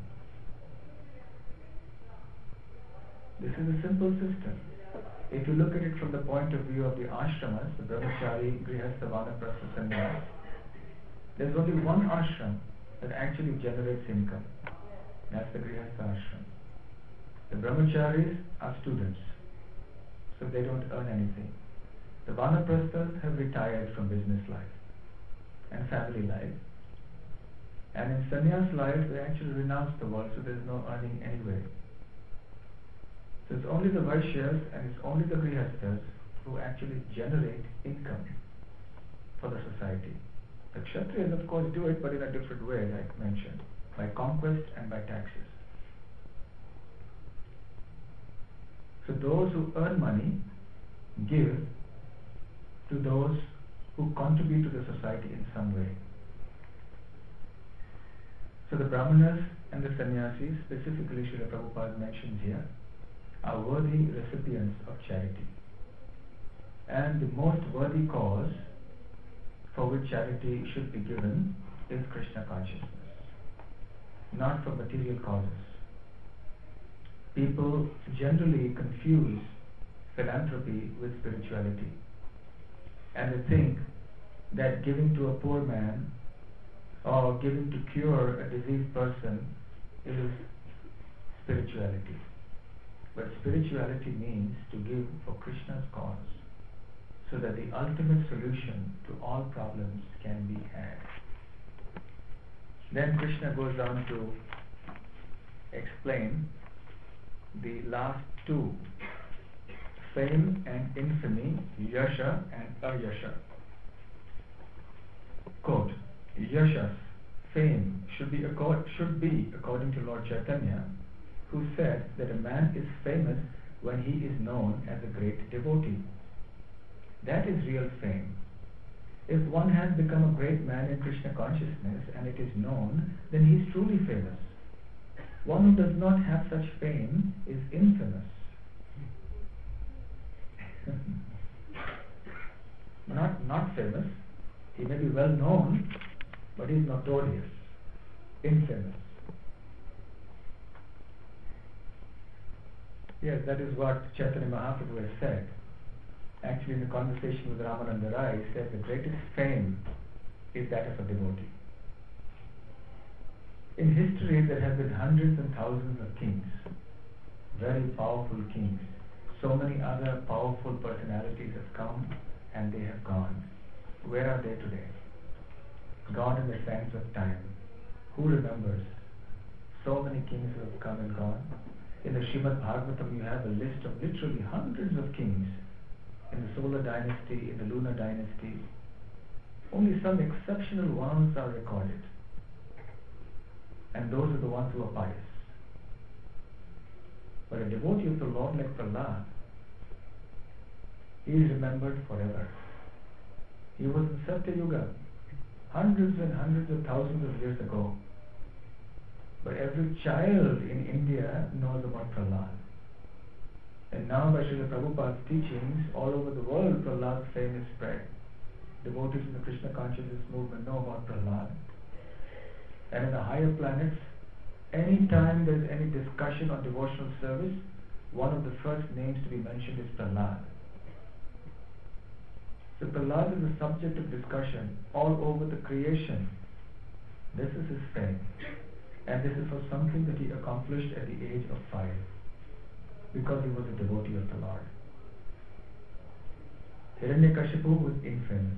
This is a simple system. If you look at it from the point of view of the ashramas, the brahmachari, grihastha, vanaprastha, sannyas, there's only one ashram that actually generates income. That's the grihastha ashram. The brahmacharis are students, so they don't earn anything. The vanaprasthas have retired from business life and family life. And in sannyas life, they actually renounce the world, so there's no earning anyway. So it's only the Vaishyas and it's only the Grihasthas who actually generate income for the society. The Kshatriyas of course do it, but in a different way, like mentioned, by conquest and by taxes. So those who earn money give to those who contribute to the society in some way. So the Brahmanas and the Sannyasis, specifically Srila Prabhupada mentions here, are worthy recipients of charity. And the most worthy cause for which charity should be given is Krishna consciousness, not for material causes. People generally confuse philanthropy with spirituality, and they think that giving to a poor man or giving to cure a diseased person is spirituality. But spirituality means to give for Krishna's cause, so that the ultimate solution to all problems can be had. Then Krishna goes on to explain the last two, fame and infamy, yasha and ayasha. Quote, yashas, fame, should be, accord, should be according to Lord Chaitanya, who said that a man is famous when he is known as a great devotee. That is real fame. If one has become a great man in Krishna consciousness and it is known, then he is truly famous. One who does not have such fame is infamous. not, not famous. He may be well known, but he is notorious, infamous. Yes, that is what Chaitanya Mahaprabhu has said. Actually, in the conversation with Ramananda Rai, he said the greatest fame is that of a devotee. In history, there have been hundreds and thousands of kings, very powerful kings. So many other powerful personalities have come and they have gone. Where are they today? Gone in the sands of time. Who remembers? So many kings who have come and gone. In the Srimad Bhagavatam, you have a list of literally hundreds of kings in the solar dynasty, in the lunar dynasty. Only some exceptional ones are recorded. And those are the ones who are pious. But a devotee of the Lord like Prahlad, he is remembered forever. He was in Satya Yuga, hundreds and hundreds of thousands of years ago. But every child in India knows about Prahlad. And now by Srila Prabhupada's teachings, all over the world, Prahlad's fame is spread. Devotees in the Krishna consciousness movement know about Prahlad. And in the higher planets, any time there is any discussion on devotional service, one of the first names to be mentioned is Prahlad. So Prahlad is the subject of discussion all over the creation. This is his fame. And this is for something that he accomplished at the age of five, because he was a devotee of the Lord. Hiranyakashipu was infamous.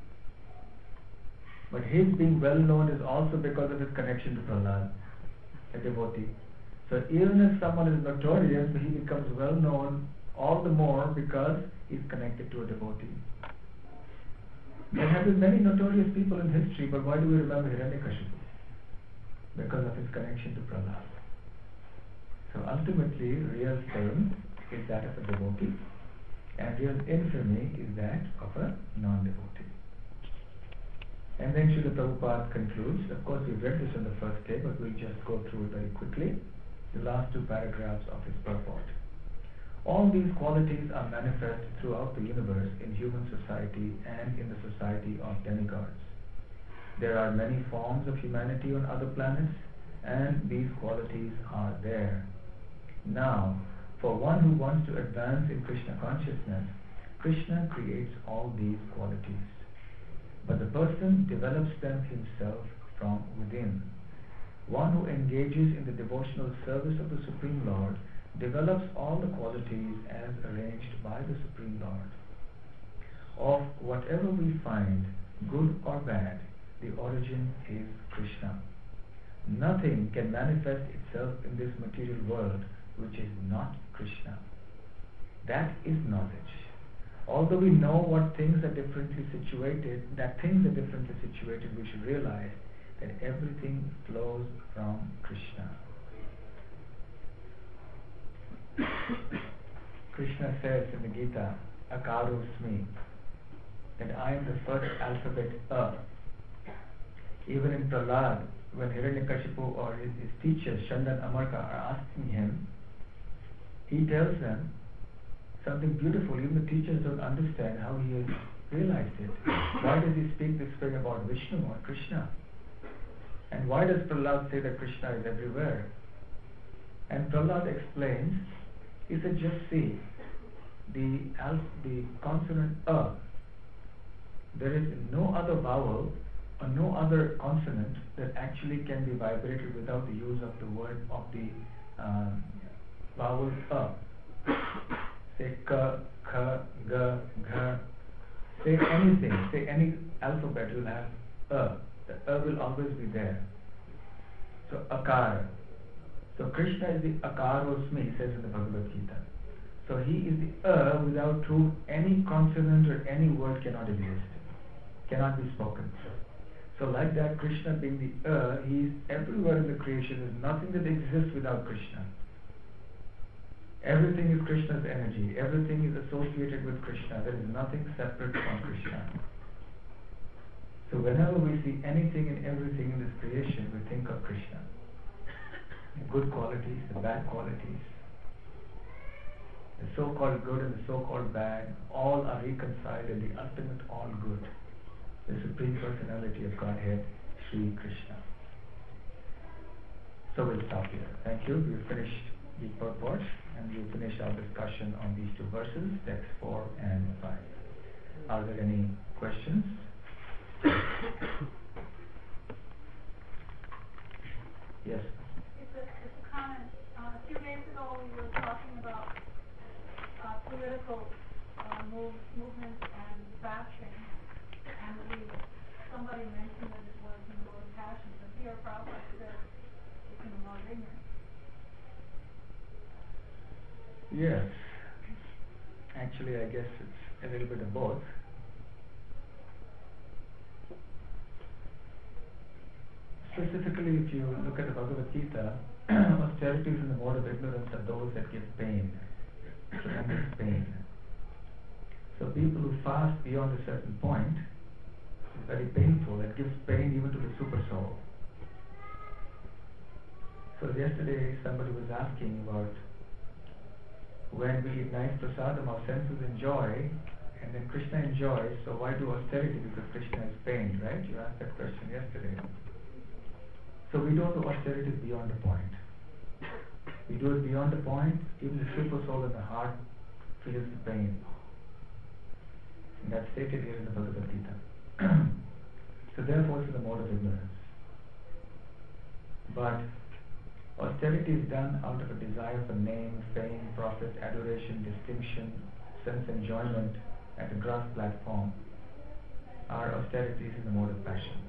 But his being well known is also because of his connection to Prahlad, a devotee. So even if someone is notorious, he becomes well known all the more because he is connected to a devotee. There have been many notorious people in history, but why do we remember Hiranyakashipu? Because of his connection to Prahlad. So ultimately, real fame is that of a devotee, and real infamy is that of a non-devotee. And then Srila Prabhupada concludes. Of course, we've read this on the first day, but we'll just go through it very quickly. The last two paragraphs of his purport. All these qualities are manifest throughout the universe in human society and in the society of demigods. There are many forms of humanity on other planets, and these qualities are there. Now, for one who wants to advance in Krishna consciousness, Krishna creates all these qualities. But the person develops them himself from within. One who engages in the devotional service of the Supreme Lord develops all the qualities as arranged by the Supreme Lord. Of whatever we find, good or bad, the origin is Krishna. Nothing can manifest itself in this material world which is not Krishna. That is knowledge. Although we know what things are differently situated, that things are differently situated, we should realize that everything flows from Krishna. Krishna says in the Gita, Akarosmi, that I am the first alphabet A. Even in Prahlad, when Hiranyakashipu or his, his teachers, Shanda and Amarka, are asking him, he tells them something beautiful. Even the teachers don't understand how he has realized it. Why does he speak this way about Vishnu or Krishna? And why does Prahlad say that Krishna is everywhere? And Prahlad explains, he said, just see, the alph, the consonant A, there is no other vowel or no other consonant that actually can be vibrated without the use of the word of the um, vowel A. Say K, K, G, G. Say anything, say any alphabet, you'll have A. The A will always be there. So Akara. So Krishna is the Akarosmi, says in the Bhagavad Gita. So he is the A without whom any consonant or any word cannot exist, cannot be spoken. So like that, Krishna being the A, he is everywhere in the creation. There is nothing that exists without Krishna. Everything is Krishna's energy. Everything is associated with Krishna. There is nothing separate from Krishna. So whenever we see anything and everything in this creation, we think of Krishna. The good qualities, the bad qualities, the so-called good and the so-called bad, all are reconciled in the ultimate all good, the Supreme Personality of Godhead, Sri Krishna. So we'll stop here. Thank you. We've finished the purport and we'll finish our discussion on these two verses, text four and five. Are there any questions? Yes. It's a, it's a comment. Uh, a few days ago, we were talking about uh, political uh, move, movements and fasting, and we somebody mentioned that it was in the Lord's passion, but here Prabhupada said it's in the Lord's ignorance. Yes. Actually, I guess it's a little bit of both. Specifically, if you look at the Bhagavad Gita, austerities in the mode of ignorance are those that give pain, tremendous pain. So people who fast beyond a certain point is very painful. It gives pain even to the super soul. So yesterday somebody was asking about when we eat nice prasadam, our senses enjoy, and then Krishna enjoys, so why do austerity? Because Krishna is pained, right? You asked that question yesterday. So we don't do austerities beyond the point. We do it beyond the point, even the super soul in the heart feels the pain. And that's stated here in the Bhagavad Gita. So therefore it's in the mode of ignorance. But austerity is done out of a desire for name, fame, profit, adoration, distinction, sense enjoyment at a gross platform. Our austerity is in the mode of passion.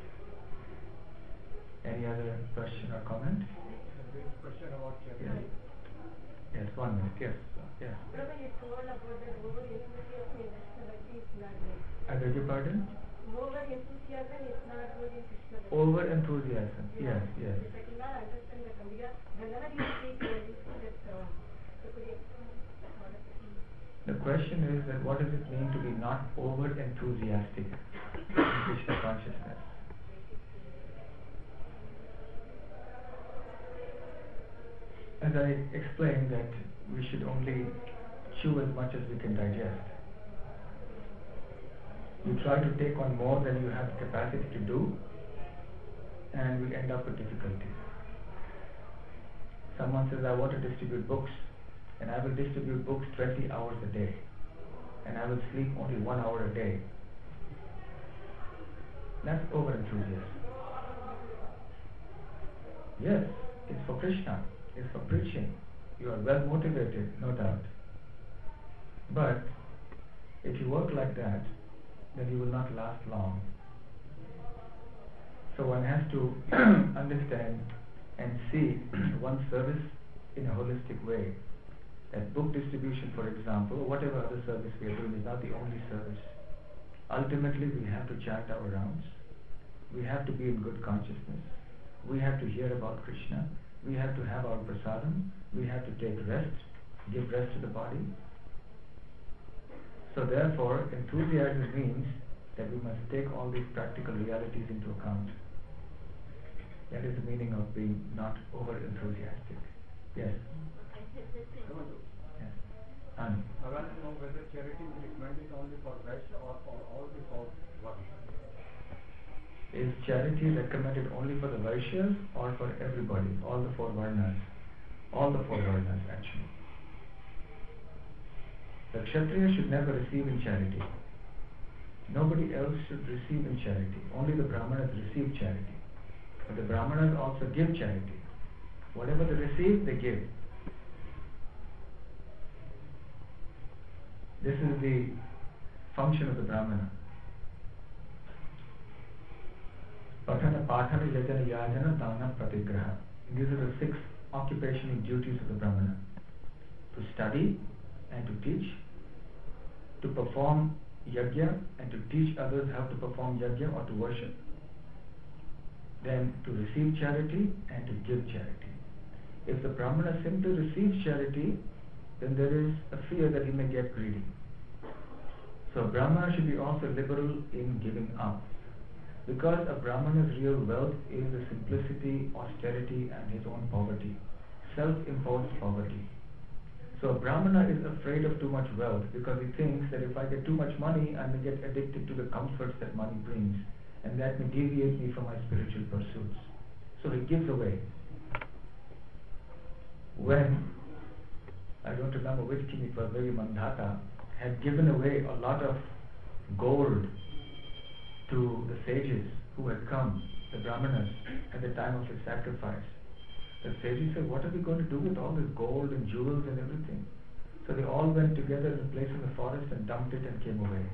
Any other question or comment? There is a question about Yes. Yes, one minute. Yes. Yes. Brother, you told about that over enthusiasm in Krishna is not good. I beg your pardon? Over enthusiasm is not good in Krishna. Over enthusiasm. Yes, yes. I cannot understand that. Whenever you speak, you are using that term. So could you explain what does it mean? The question is that what does it mean to be not over enthusiastic in Krishna consciousness? As I explained, that we should only chew as much as we can digest. You try to take on more than you have the capacity to do, and we end up with difficulties. Someone says, I want to distribute books, and I will distribute books twenty hours a day, and I will sleep only one hour a day. That's over enthusiasm. Yes, it's for Krishna. Is for preaching. You are well motivated, no doubt. But if you work like that, then you will not last long. So one has to understand and see one's service in a holistic way. That book distribution, for example, or whatever other service we are doing, is not the only service. Ultimately, we have to chant our rounds. We have to be in good consciousness. We have to hear about Krishna. We have to have our prasadam, we have to take rest, give rest to the body. So therefore, enthusiasm means that we must take all these practical realities into account. That is the meaning of being not over enthusiastic. Yes? Yes. And I want to know whether charity is recommended only for Vaishya or for all the four Varnas. is charity recommended only for the Vaishyas or for everybody, all the four Varnas? All the four Varnas actually. The Kshatriya should never receive in charity. Nobody else should receive in charity. Only the Brahmanas receive charity. But the Brahmanas also give charity. Whatever they receive, they give. This is the function of the Brahmana. Patana, Pathana, Yajana, Yajana, Dana, Pratigraha. These are the six occupational duties of the Brahmana. To study and to teach, to perform yajna and to teach others how to perform yajna or to worship, then to receive charity and to give charity. If the Brahmana simply receives charity, then there is a fear that he may get greedy. So a Brahmana should be also liberal in giving up. Because a Brahmana's real wealth is the simplicity, austerity and his own poverty, self-imposed poverty. So a Brahmana is afraid of too much wealth because he thinks that if I get too much money, I may get addicted to the comforts that money brings, and that may deviate me from my spiritual pursuits. So he gives away. When, I don't remember which king it was, maybe Mandhata, had given away a lot of gold to the sages who had come, the Brahmanas, at the time of his sacrifice. The sages said, what are we going to do with all this gold and jewels and everything? So they all went together in a place in the forest and dumped it and came away.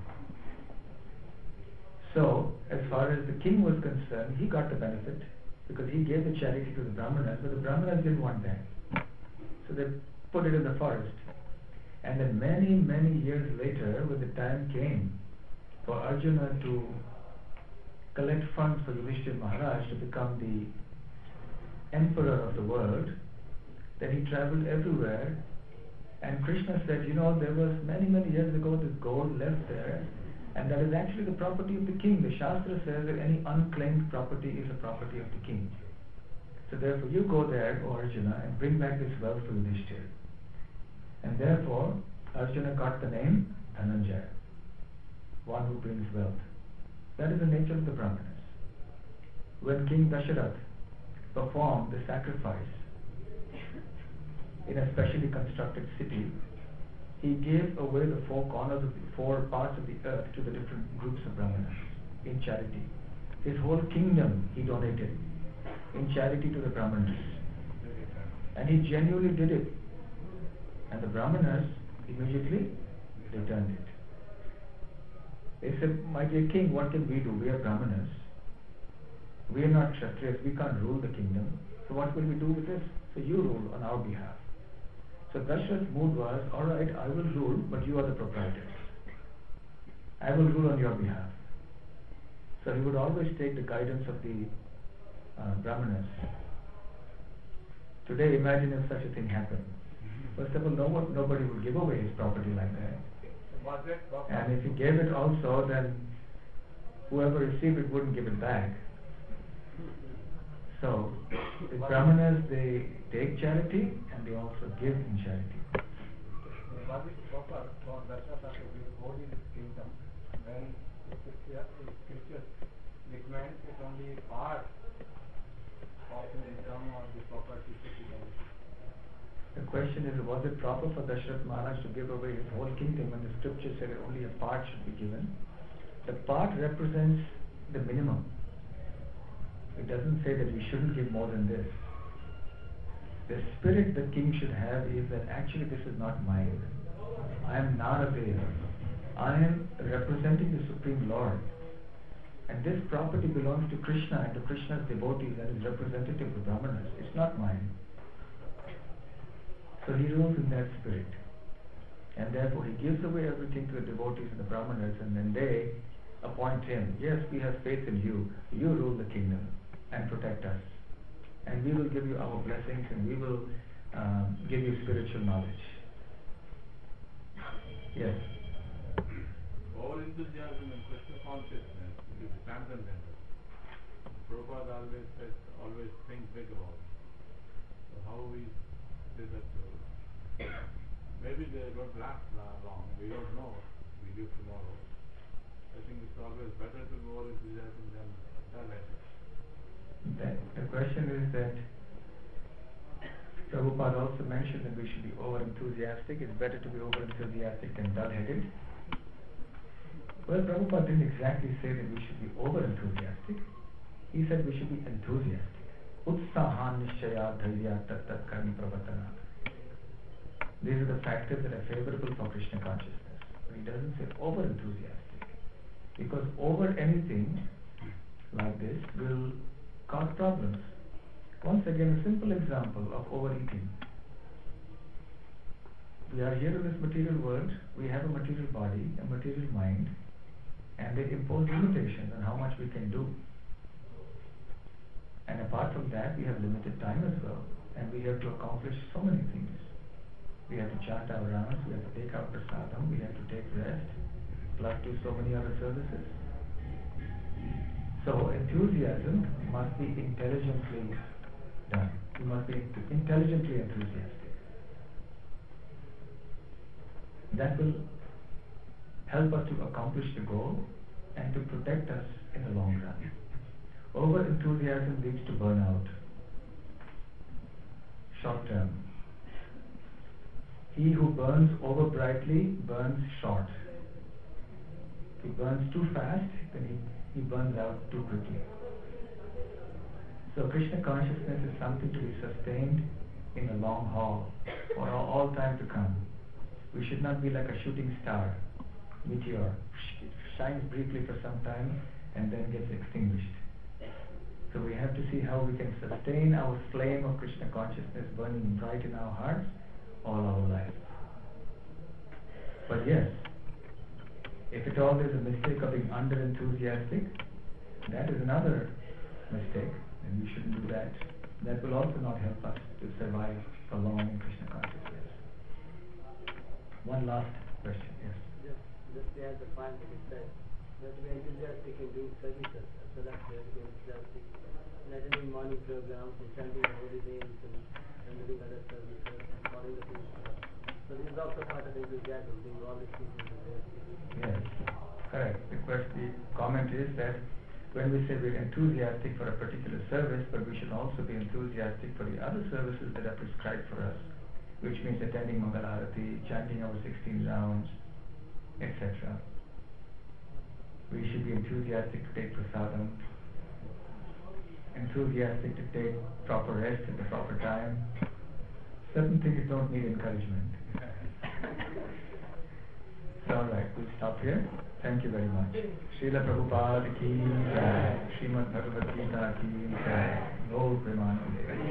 So, as far as the king was concerned, he got the benefit because he gave the charity to the Brahmanas, but the Brahmanas didn't want that. So they put it in the forest. And then many, many years later, when the time came for Arjuna to collect funds for Yudhishthira Maharaj to become the emperor of the world, then he traveled everywhere, and Krishna said, you know, there was many, many years ago this gold left there, and that is actually the property of the king. The Shastra says that any unclaimed property is a property of the king. So therefore you go there, O Arjuna, and bring back this wealth to Yudhishthira. And therefore Arjuna got the name Dhananjaya, one who brings wealth. That is the nature of the Brahmanas. When King Dasharath performed the sacrifice in a specially constructed city, he gave away the four corners of the four parts of the earth to the different groups of Brahmanas in charity. His whole kingdom he donated in charity to the Brahmanas. And he genuinely did it. And the Brahmanas immediately returned it. They said, my dear king, what can we do? We are Brahmanas. We are not Kshatriyas. We can't rule the kingdom. So what will we do with this? So you rule on our behalf. So Dasharath's mood was, alright, I will rule, but you are the proprietors. I will rule on your behalf. So he would always take the guidance of the uh, Brahmanas. Today, imagine if such a thing happened. First of all, no one, nobody would give away his property like that. And if he gave it also, then whoever received it wouldn't give it back. So, the Brahmanas, they take charity and they also give in charity. What is proper for Dasharath to give gold in his kingdom when scriptures recommend it only part of the income or the property to be given? The question is, was it proper for Dasharath Maharaj to give away his whole kingdom when the scripture said that only a part should be given? The part represents the minimum. It doesn't say that we shouldn't give more than this. The spirit the king should have is that actually this is not mine. I am Naradev. I am representing the Supreme Lord. And this property belongs to Krishna and to Krishna's devotees and is representative of the Brahmanas. It's not mine. So he rules in that spirit. And therefore he gives away everything to the devotees and the Brahmanas, and then they appoint him. Yes, we have faith in you. You rule the kingdom and protect us. And we will give you our blessings and we will um, give you spiritual knowledge. Yes. All enthusiasm and Krishna consciousness is transcendental. Prabhupada always says, always think big about it. So how we do that? To maybe they don't last uh, long. We don't know. We live tomorrow. I think it's always better to be more enthusiastic than dull-headed. That, the question is that Prabhupada also mentioned that we should be over-enthusiastic. It's better to be over-enthusiastic than dull-headed. Well, Prabhupada didn't exactly say that we should be over-enthusiastic. He said we should be enthusiastic. Utsahan nishchaya dhairya tat tat karmi pravartana. These are the factors that are favorable for Krishna consciousness. But he doesn't say over-enthusiastic. Because over anything like this will cause problems. Once again, a simple example of overeating. We are here in this material world. We have a material body, a material mind, and they impose limitations on how much we can do. And apart from that, we have limited time as well, and we have to accomplish so many things. We have to chant our rounds, we have to take our prasadam, we have to take rest, plus do so many other services. So enthusiasm must be intelligently done. We must be intelligently enthusiastic. That will help us to accomplish the goal and to protect us in the long run. Over enthusiasm leads to burnout. Short term. He who burns over brightly burns short. If he burns too fast, then he, he burns out too quickly. So Krishna consciousness is something to be sustained in the long haul, for all, all time to come. We should not be like a shooting star, meteor. It shines briefly for some time and then gets extinguished. So we have to see how we can sustain our flame of Krishna consciousness burning bright in our hearts all our life. But yes, if at all there's a mistake of being under-enthusiastic, that is another mistake, and we shouldn't do that. That will also not help us to survive for long in Krishna consciousness. One last question, yes. Just, just to add the point that it said, we have to be enthusiastic in doing services, so that we have to be enthusiastic in attending morning programs, and chanting the holy names, and, and doing other services, and following the principles. So this is also part of enthusiasm, doing all these things enthusiastically. Yes, correct. The question, the comment is that when we say we're enthusiastic for a particular service, but we should also be enthusiastic for the other services that are prescribed for us, which means attending Mangalarati, chanting our sixteen rounds, et cetera. We should be enthusiastic to take prasadam, enthusiastic to take proper rest at the proper time. Certain things don't need encouragement. So, all right, we'll stop here. Thank you very much. Srila Prabhupada ki jai, Srimad Bhagavad Gita ki jai, Lord Premanande.